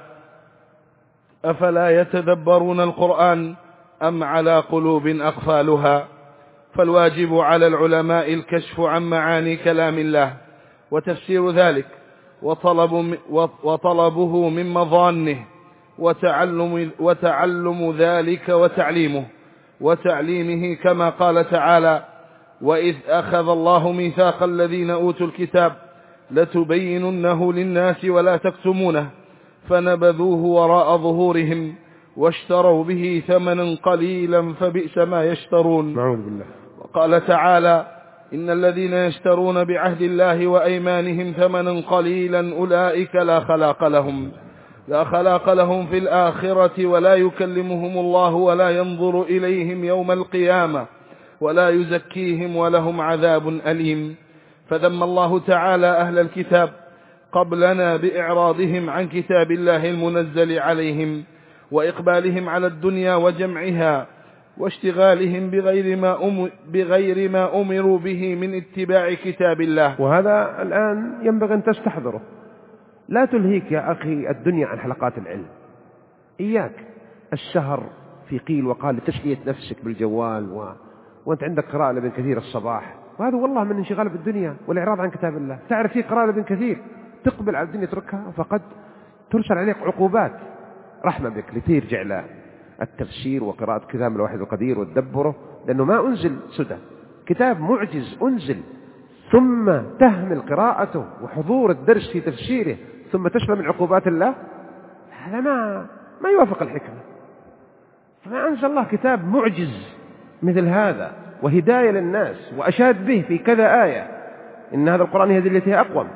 أفلا يتدبرون القرآن أم على قلوب أقفالها. فالواجب على العلماء الكشف عن معاني كلام الله وتفسير ذلك، وطلب وطلبه من مظانه، وتعلم, وتعلم ذلك وتعليمه وتعليمه، كما قال تعالى: وإذ أخذ الله ميثاق الذين أوتوا الكتاب لتبيننه للناس ولا تكتمونه فنبذوه وراء ظهورهم واشتروا به ثمنا قليلا فبئس ما يشترون. نعوذ بالله. وقال تعالى: إن الذين يشترون بعهد الله وأيمانهم ثمنا قليلا أولئك لا خلاق لهم لا خلاق لهم في الآخرة ولا يكلمهم الله ولا ينظر إليهم يوم القيامة ولا يزكيهم ولهم عذاب أليم. فذم الله تعالى أهل الكتاب قبلنا بإعراضهم عن كتاب الله المنزل عليهم وإقبالهم على الدنيا وجمعها واشتغالهم بغير ما, أم بغير ما أمروا به من اتباع كتاب الله. وهذا الآن ينبغي أن تستحضره. لا تلهيك يا أخي الدنيا عن حلقات العلم. إياك السهر في قيل وقال لتسلية نفسك بالجوال و... وأنت عندك قراءة لابن كثير الصباح، وهذا والله من انشغال بالدنيا والإعراض عن كتاب الله. تعرف في قراءة لابن كثير تقبل على الدنيا تركها فقد ترسل عليك عقوبات. رحمة بك لترجع له التفسير وقراءة كتاب الواحد القدير وتدبره، لأنه ما أنزل سدى، كتاب معجز أنزل، ثم تهمل قراءته وحضور الدرس في تفسيره ثم تسلم من عقوبات الله، هذا ما ما يوافق الحكمة. فما أنزل الله كتاب معجز مثل هذا وهداية للناس، وأشاد به في كذا آية إن هذا القرآن يهدي التي هي أقوم،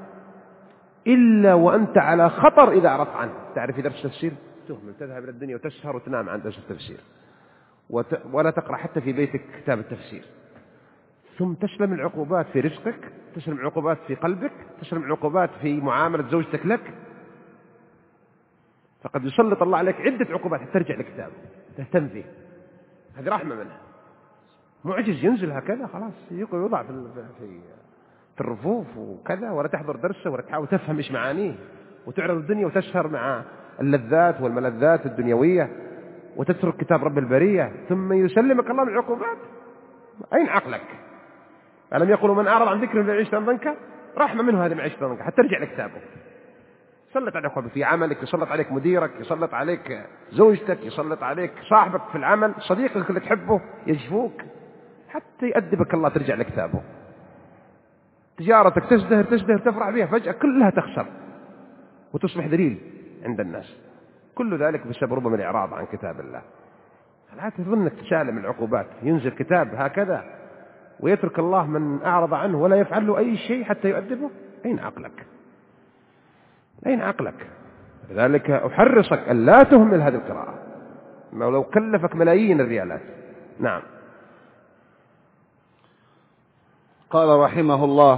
إلا وأنت على خطر إذا أعرضت عنه. تعرف في درس تفسير تهمل، تذهب إلى الدنيا وتسهر وتنام عن درس التفسير وت... ولا تقرأ حتى في بيتك كتاب التفسير، ثم تسلم العقوبات في رزقك، تسلم العقوبات في قلبك، تسلم العقوبات في معاملة زوجتك لك. فقد يسلط الله عليك عدة عقوبات حتى ترجع لكتابه تهتم فيه. هذه رحمة منه، معجز ينزل هكذا خلاص يوضع في في الرفوف وكذا، ولا تحضر درسه ولا تحاول تفهم إيش معانيه، وتعرض الدنيا وتسهر مع اللذات والملذات الدنيوية وتترك كتاب رب البرية، ثم يسلمك الله من العقوبات. أين عقلك؟ ألم يقولوا من أعرض عن ذكر فيعيش ضنكا؟ رحمة منه هذه معيشة ضنكا حتى ترجع لكتابه. يسلط عليك في عملك، يسلط عليك مديرك، يسلط عليك زوجتك، يسلط عليك صاحبك في العمل، صديقك اللي تحبه يجفوك حتى يأدبك الله ترجع لكتابه. تجارتك تزدهر تزدهر تفرح بها، فجأة كلها تخسر وتصبح ذليل عند الناس. كل ذلك بسبب ربما الإعراض عن كتاب الله. لا تظنك تسالم العقوبات، ينزل كتاب هكذا ويترك الله من أعرض عنه ولا يفعل له أي شيء حتى يؤدبه. أين عقلك؟ أين عقلك؟ لذلك أحرصك أن لا تهمل هذه القراءة ولو كلفك ملايين الريالات. نعم. قال رحمه الله: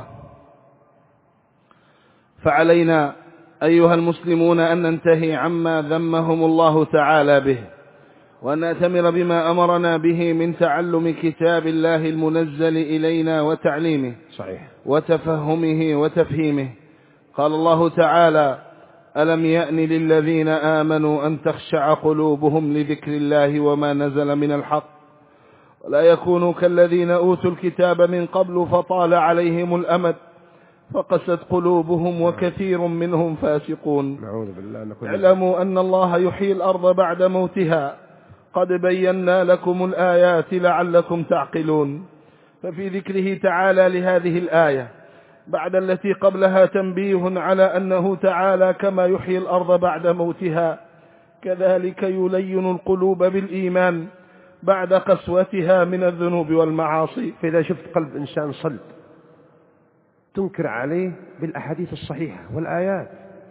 فعلينا أيها المسلمون أن ننتهي عما ذمهم الله تعالى به، وأن نأتمر بما أمرنا به من تعلم كتاب الله المنزل إلينا وتعليمه صحيح وتفهمه وتفهيمه. قال الله تعالى: ألم يأن للذين آمنوا أن تخشع قلوبهم لذكر الله وما نزل من الحق ولا يكونوا كالذين أوتوا الكتاب من قبل فطال عليهم الأمد فقست قلوبهم وكثير منهم فاسقون. نعوذ بالله. اعلموا أن الله يحيي الأرض بعد موتها قد بينا لكم الآيات لعلكم تعقلون. ففي ذكره تعالى لهذه الآية بعد التي قبلها تنبيه على أنه تعالى كما يحيي الأرض بعد موتها كذلك يلين القلوب بالإيمان بعد قسوتها من الذنوب والمعاصي. فإذا شفت قلب إنسان صلب تنكر عليه بالأحاديث الصحيحة والآيات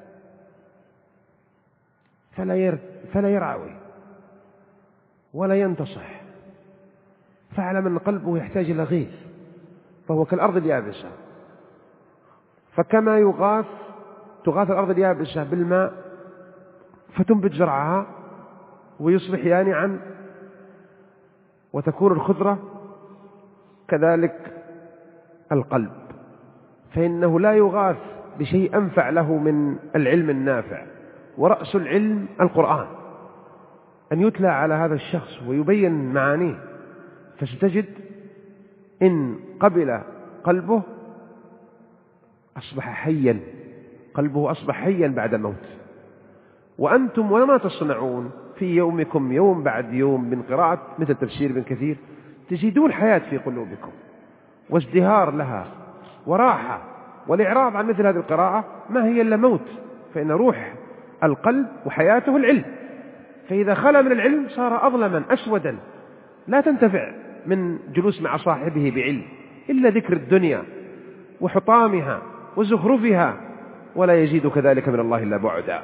فلا ير فلا يرعوي ولا ينتصح، فاعلم أن قلبه يحتاج إلى غيث، فهو كالأرض اليابسة. فكما يغاث تغاث الأرض اليابسة بالماء فتنبت زرعها ويصبح يانعا وتكون الخضرة، كذلك القلب، فإنه لا يغاث بشيء أنفع له من العلم النافع، ورأس العلم القرآن، أن يتلى على هذا الشخص ويبين معانيه، فستجد إن قبل قلبه أصبح حيا، قلبه أصبح حيا بعد الموت. وأنتم وما تصنعون في يومكم يوم بعد يوم من قراءة مثل تفسير ابن كثير تجدون حياة في قلوبكم وازدهار لها وراحة، والإعراض عن مثل هذه القراءة ما هي إلا موت، فإن روح القلب وحياته العلم، فإذا خلى من العلم صار أظلما أسودا لا تنتفع من جلوس مع صاحبه بعلم إلا ذكر الدنيا وحطامها وزخرفها، ولا يزيد كذلك من الله إلا بعدا.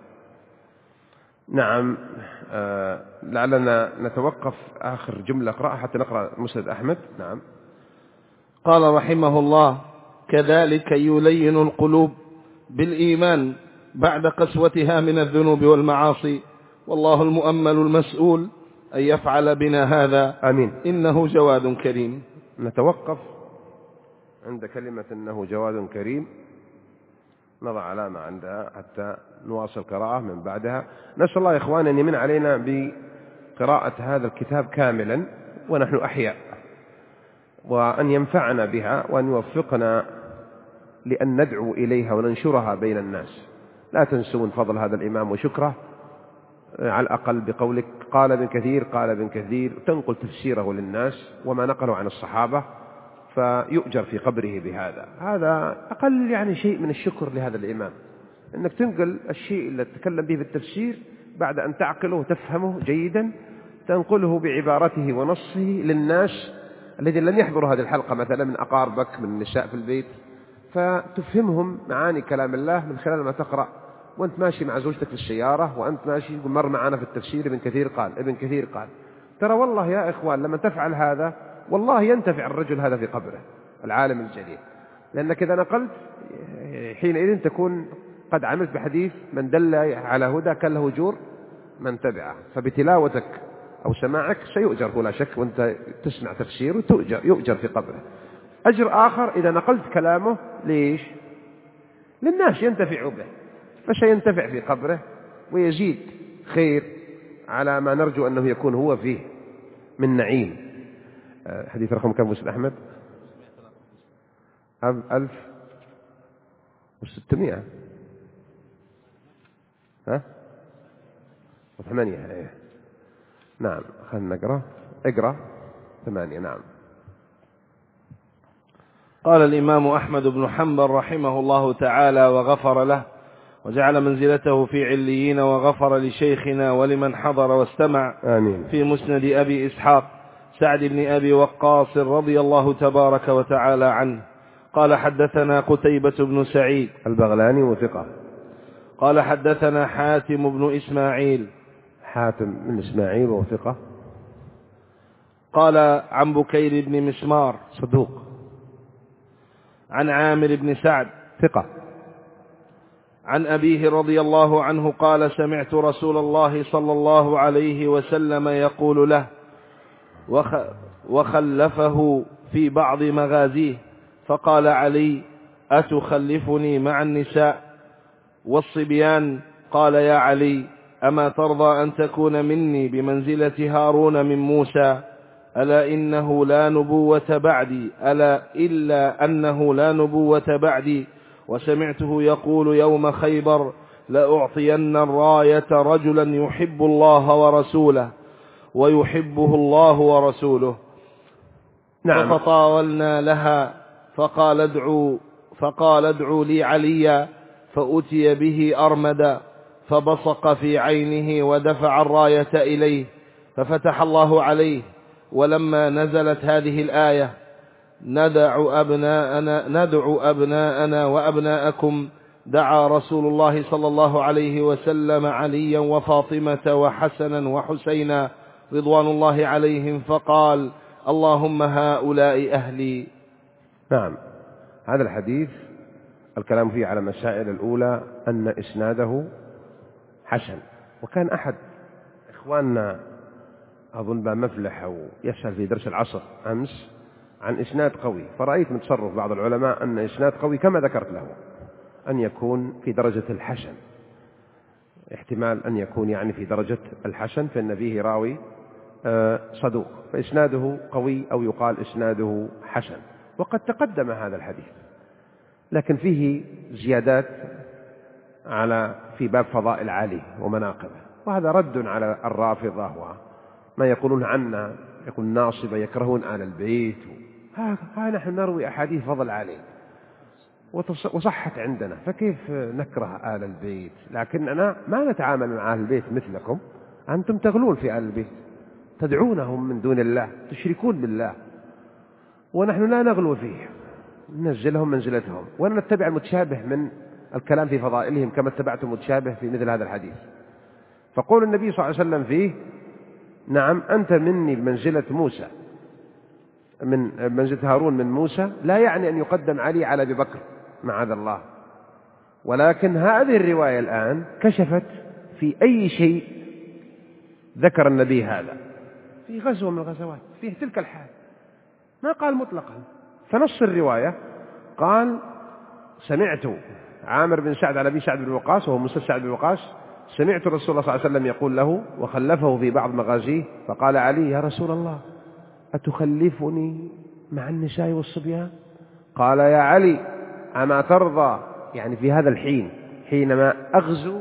نعم. آه لعلنا نتوقف آخر جملة قراءة حتى نقرأ مسند أحمد. نعم. قال رحمه الله: كذلك يلين القلوب بالإيمان بعد قسوتها من الذنوب والمعاصي، والله المؤمل المسؤول أن يفعل بنا هذا. آمين. إنه جواد كريم. نتوقف عند كلمة إنه جواد كريم، نضع علامة عندها حتى نواصل قراءة من بعدها. نسأل الله يا إخوان أن يمن علينا بقراءة هذا الكتاب كاملا ونحن أحياء، وأن ينفعنا بها، وأن يوفقنا لأن ندعو إليها وننشرها بين الناس. لا تنسون فضل هذا الإمام وشكره، على الأقل بقولك قال ابن كثير قال ابن كثير، تنقل تفسيره للناس وما نقله عن الصحابة، فيؤجر في قبره بهذا. هذا أقل يعني شيء من الشكر لهذا الإمام، أنك تنقل الشيء اللي تتكلم به في التفسير بعد أن تعقله وتفهمه جيدا، تنقله بعبارته ونصه للناس الذين لم يحضروا هذه الحلقة مثلا من أقاربك من النساء في البيت، فتفهمهم معاني كلام الله من خلال ما تقرأ وأنت ماشي مع زوجتك في السيارة، وأنت ماشي مر معنا في التفسير ابن كثير قال ابن كثير قال. ترى والله يا إخوان لما تفعل هذا والله ينتفع الرجل هذا في قبره العالم الجليل، لأنك إذا نقلت حينئذ تكون قد عملت بحديث من دل على هدى كان له أجور من تبعه، فبتلاوتك أو سماعك سيؤجر بلا شك، وأنت تسمع تفسير وتؤجر يؤجر في قبره. أجر آخر إذا نقلت كلامه ليش؟ للناس ينتفعوا به، فسينتفع في قبره ويزيد خير على ما نرجو أنه يكون هو فيه من نعيم. حديث رقم كم أستاذ أحمد؟ ألف وستمائة ها وثمانية. ايه نعم، خلنا نقرأ. اقرأ ثمانية. نعم. قال الإمام أحمد بن حنبل رحمه الله تعالى وغفر له وجعل منزلته في عليين، وغفر لشيخنا ولمن حضر واستمع. آمين. في مسند أبي إسحاق سعد بن أبي وقاص رضي الله تبارك وتعالى عنه قال حدثنا قتيبة بن سعيد البغلاني وثقة. قال حدثنا حاتم بن إسماعيل حاتم بن إسماعيل وثقة. قال عن بكير بن مسمار صدوق. عن عامر بن سعد ثقة. عن أبيه رضي الله عنه قال سمعت رسول الله صلى الله عليه وسلم يقول له وخ وخلفه في بعض مغازيه، فقال علي أتخلفني مع النساء والصبيان؟ قال يا علي أما ترضى أن تكون مني بمنزلة هارون من موسى؟ ألا إنه لا نبوة بعدي ألا إلا أنه لا نبوة بعدي. وسمعته يقول يوم خيبر لأعطين الراية رجلا يحب الله ورسوله ويحبه الله ورسوله. نعم. فتطاولنا لها فقال ادعوا فقال ادعوا لي عليا، فأتي به أرمدا فبصق في عينه ودفع الراية إليه ففتح الله عليه. ولما نزلت هذه الآية ندع أبناءنا, ندعو أبناءنا وأبناءكم دعا رسول الله صلى الله عليه وسلم عليا وفاطمة وحسنا وحسينا رضوان الله عليهم فقال اللهم هؤلاء أهلي. نعم. هذا الحديث الكلام فيه على مسائل. الأولى أن إسناده حسن، وكان أحد إخواننا أظن بن مفلح أو يسأل في درس العصر أمس عن إسناد قوي، فرأيت من تصرف بعض العلماء أن إسناد قوي كما ذكرت له أن يكون في درجة الحسن، احتمال أن يكون يعني في درجة الحسن، فإن فيه راوي صدوق فإسناده قوي، أو يقال إسناده حسن. وقد تقدم هذا الحديث لكن فيه زيادات على في باب فضائل علي ومناقبه، وهذا رد على الرافضة وما يقولون عنا، يقول ناصبة يكرهون آل البيت. ها نحن نروي أحاديث فضل علي وصحت عندنا، فكيف نكره آل البيت؟ لكننا ما نتعامل مع آل البيت مثلكم، أنتم تغلون في آل البيت، تدعونهم من دون الله، تشركون بالله، ونحن لا نغلو فيه، ننزلهم منزلتهم، ولا نتبع المتشابه من الكلام في فضائلهم كما اتبعتم المتشابه في مثل هذا الحديث. فقول النبي صلى الله عليه وسلم فيه نعم أنت مني بمنزلة موسى من منزلة هارون من موسى، لا يعني أن يقدم علي على أبي بكر معاذ الله، ولكن هذه الرواية الآن كشفت في أي شيء ذكر النبي هذا في غزوة من الغزوات فيه تلك الحال، ما قال مطلقا. فنص الرواية قال سمعت عامر بن سعد على أبي سعد بن وقاص وهو موسى سعد بن وقاص، سمعت رسول الله صلى الله عليه وسلم يقول له وخلفه في بعض مغازيه، فقال علي يا رسول الله أتخلفني مع النساء والصبيان؟ قال يا علي أما ترضى، يعني في هذا الحين حينما أغزو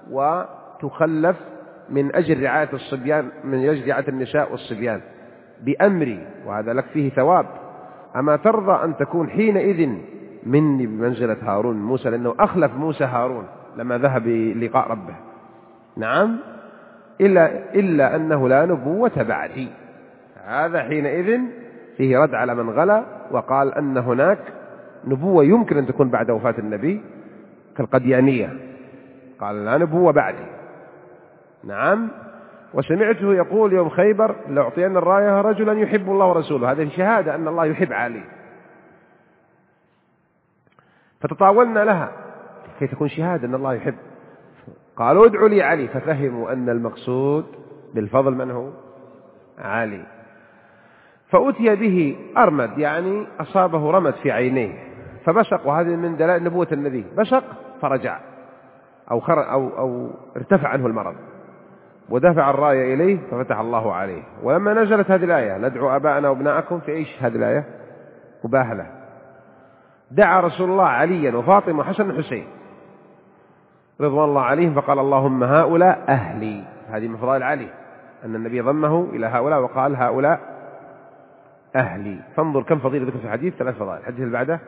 وتخلف من أجل رعاية الصبيان، من أجل رعاية النساء والصبيان بأمري، وهذا لك فيه ثواب، أما ترضى أن تكون حينئذ مني بمنزلة هارون موسى، لأنه أخلف موسى هارون لما ذهب لقاء ربه. نعم إلا, إلا أنه لا نبوة بعدي. هذا حينئذ فيه رد على من غلا وقال أن هناك نبوة يمكن أن تكون بعد وفاة النبي كالقديانية، قال لا نبوة بعدي. نعم. وسمعته يقول يوم خيبر لأعطين الراية رجلا يحب الله ورسوله، هذه شهادة أن الله يحب علي. فتطاولنا لها كي تكون شهادة أن الله يحب، قالوا ادعوا لي علي، ففهموا أن المقصود بالفضل من هو؟ علي. فأتي به أرمد، يعني أصابه رمد في عينيه فبشق، وهذه من دلائل نبوة النبي، بشق فرجع أو, خر أو, أو ارتفع عنه المرض، ودفع الراية إليه ففتح الله عليه. ولما نزلت هذه الآية ندعو أباءنا وابناءكم، في إيش هذه الآية؟ مباهلة. دعا رسول الله عليا وفاطمة وحسن وحسين رضوان الله عليهم، فقال اللهم هؤلاء أهلي. هذه من فضائل علي أن النبي ضمه إلى هؤلاء وقال هؤلاء أهلي. فانظر كم فضيلة ذكر في الحديث، ثلاث فضائل. الحديث اللي بعده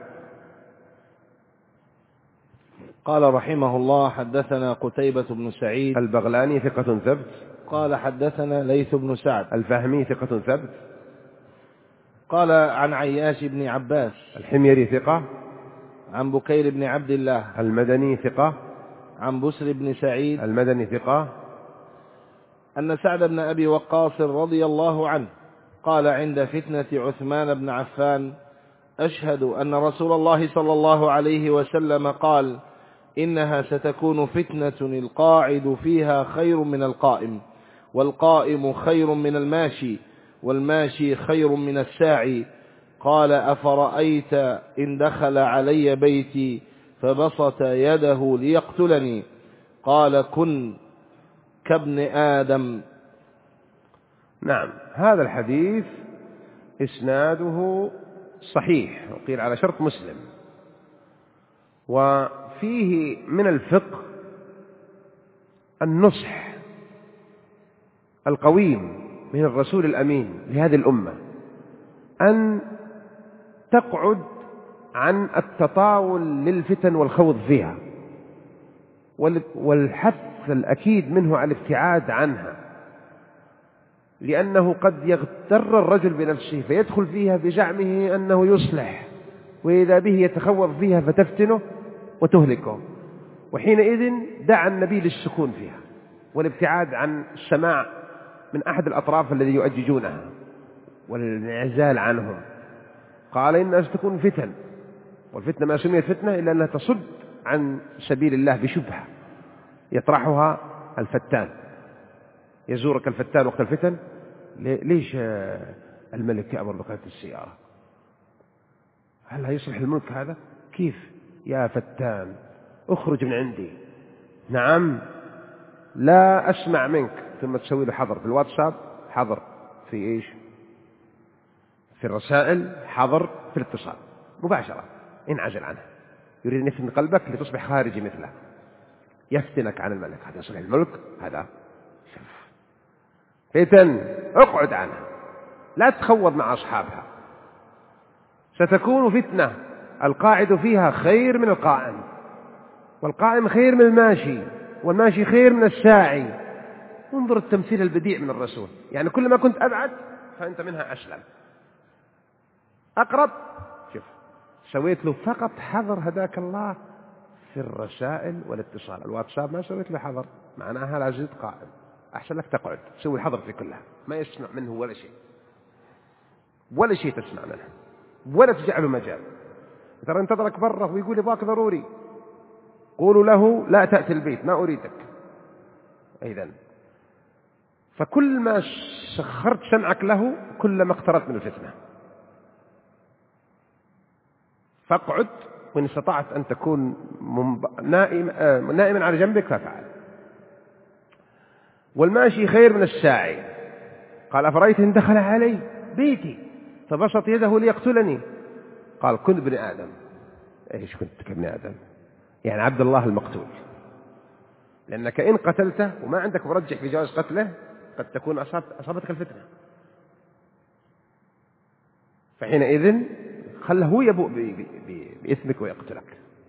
قال رحمه الله حدثنا قتيبة بن سعيد البغلاني ثقة ثبت. قال حدثنا ليث بن سعد الفهمي ثقة ثبت. قال عن عياش بن عباس الحميري ثقة. عن بكير بن عبد الله المدني ثقة. عن بسر بن سعيد المدني ثقة. أن سعد بن أبي وقاص رضي الله عنه قال عند فتنة عثمان بن عفان أشهد أن رسول الله صلى الله عليه وسلم قال إنها ستكون فتنة القاعد فيها خير من القائم، والقائم خير من الماشي، والماشي خير من الساعي. قال أفرأيت إن دخل علي بيتي فبسط يده ليقتلني؟ قال كن كابن آدم. نعم، هذا الحديث إسناده صحيح وقيل على شرط مسلم، وفيه من الفقه النصح القويم من الرسول الأمين لهذه الأمة أن تقعد عن التطاول للفتن والخوض فيها، والحث الأكيد منه على الابتعاد عنها، لأنه قد يغتر الرجل بنفسه فيدخل فيها بزعمه أنه يصلح، وإذا به يتخوض فيها فتفتنه وتهلكه. وحينئذ دعا النبي للسكون فيها والابتعاد عن السماع من أحد الأطراف الذي يؤججونها والانعزال عنهم. قال إنها ستكون فتن، والفتنة ما سميت فتنة إلا أنها تصد عن سبيل الله بشبهة يطرحها الفتان. يزورك الفتان وقت الفتن، ليش الملك يأمر بقيادة السيارة؟ هل هيصلح الملك هذا؟ كيف يا فتان اخرج من عندي. نعم، لا أسمع منك. ثم تسوي له حظر في الواتساب، حظر في إيش، في الرسائل، حظر في الاتصال مباشرة. انعزل عنه، يريد أن يفتن قلبك لتصبح خارجي مثله، يفتنك عن الملك. هذا يصلح الملك؟ هذا فتن، اقعد عنها، لا تخوض مع أصحابها. ستكون فتنة القاعد فيها خير من القائم، والقائم خير من الماشي، والماشي خير من الساعي. انظر التمثيل البديع من الرسول، يعني كلما كنت أبعد فأنت منها أسلم، أقرب شوف سويت له فقط حظر هداك الله في الرسائل والاتصال. الواتساب ما سويت له حظر، معناها لا زلت قائم، أحسن لك تقعد تسوي الحظر في كلها، ما يسمع منه ولا شيء، ولا شيء تسمع منه، ولا تجعله مجال. ترى انتظرك برا ويقول يباك ضروري، قولوا له لا تأتي البيت، ما أريدك. إذن فكل ما سخرت سمعك له كلما اقتربت من الفتنة. فاقعد، وإن استطعت أن تكون نائم نائما على جنبك فافعل. والماشي خير من الساعي. قال أفرأيت إن دخل علي بيتي فبسط يده ليقتلني؟ قال كن ابن آدم. إيش كنت كابن آدم؟ يعني عبد الله المقتول، لأنك إن قتلته وما عندك مرجح في جواز قتله قد تكون أصابتك الفتنة، فحينئذ خله هو يبوء بإثمك ويقتلك.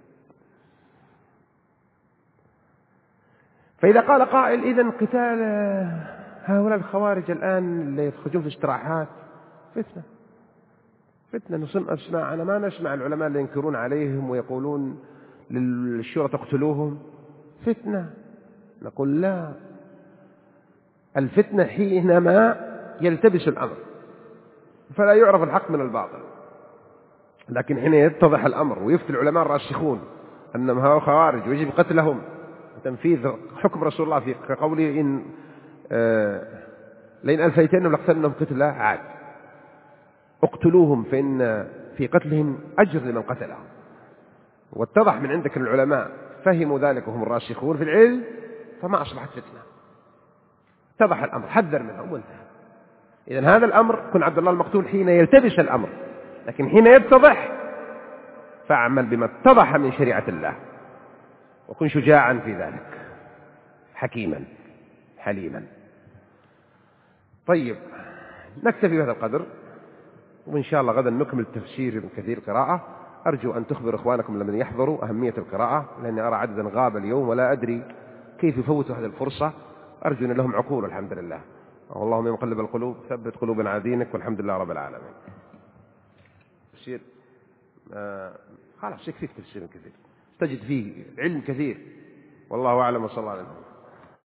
فإذا قال قائل إذن قتال هؤلاء الخوارج الآن اللي يخرجون في استراحات فتنة، فتنة نسمع. أنا ما نسمع العلماء اللي ينكرون عليهم ويقولون للشرطة اقتلوهم، فتنة. نقول لا، الفتنة حينما يلتبس الأمر فلا يعرف الحق من الباطل، لكن حين يتضح الأمر ويفتي العلماء الراسخون أنهم هؤلاء خوارج ويجب قتلهم وتنفيذ حكم رسول الله في قوله إن آه لئن ألفيتنهم لقتلنهم قتلا عاد، اقتلوهم فإن في قتلهم أجر لمن قتلهم. واتضح من عندك العلماء فهموا ذلك وهم الراسخون في العلم، فما أصبحت فتنة، اتضح الأمر، حذر منهم وانتهى. إذن هذا الأمر كن عبد الله المقتول حين يلتبس الأمر، لكن حين يتضح فاعمل بما اتضح من شريعة الله، وكن شجاعا في ذلك، حكيما حليما. طيب، نكتفي بهذا القدر، وإن شاء الله غدا نكمل تفسير ابن كثير قراءة. أرجو أن تخبر إخوانكم لمن يحضروا أهمية القراءة، لأني أرى عددا غاب اليوم ولا أدري كيف يفوتوا هذه الفرصة. أرجو أن لهم عقول، الحمد لله. اللهم يا مقلب القلوب ثبت قلوبنا على دينك، والحمد لله رب العالمين. تفسير آه خلاص يكفيك تفسير كثير، تجد فيه علم كثير، والله أعلم وصلى الله عليه وسلم.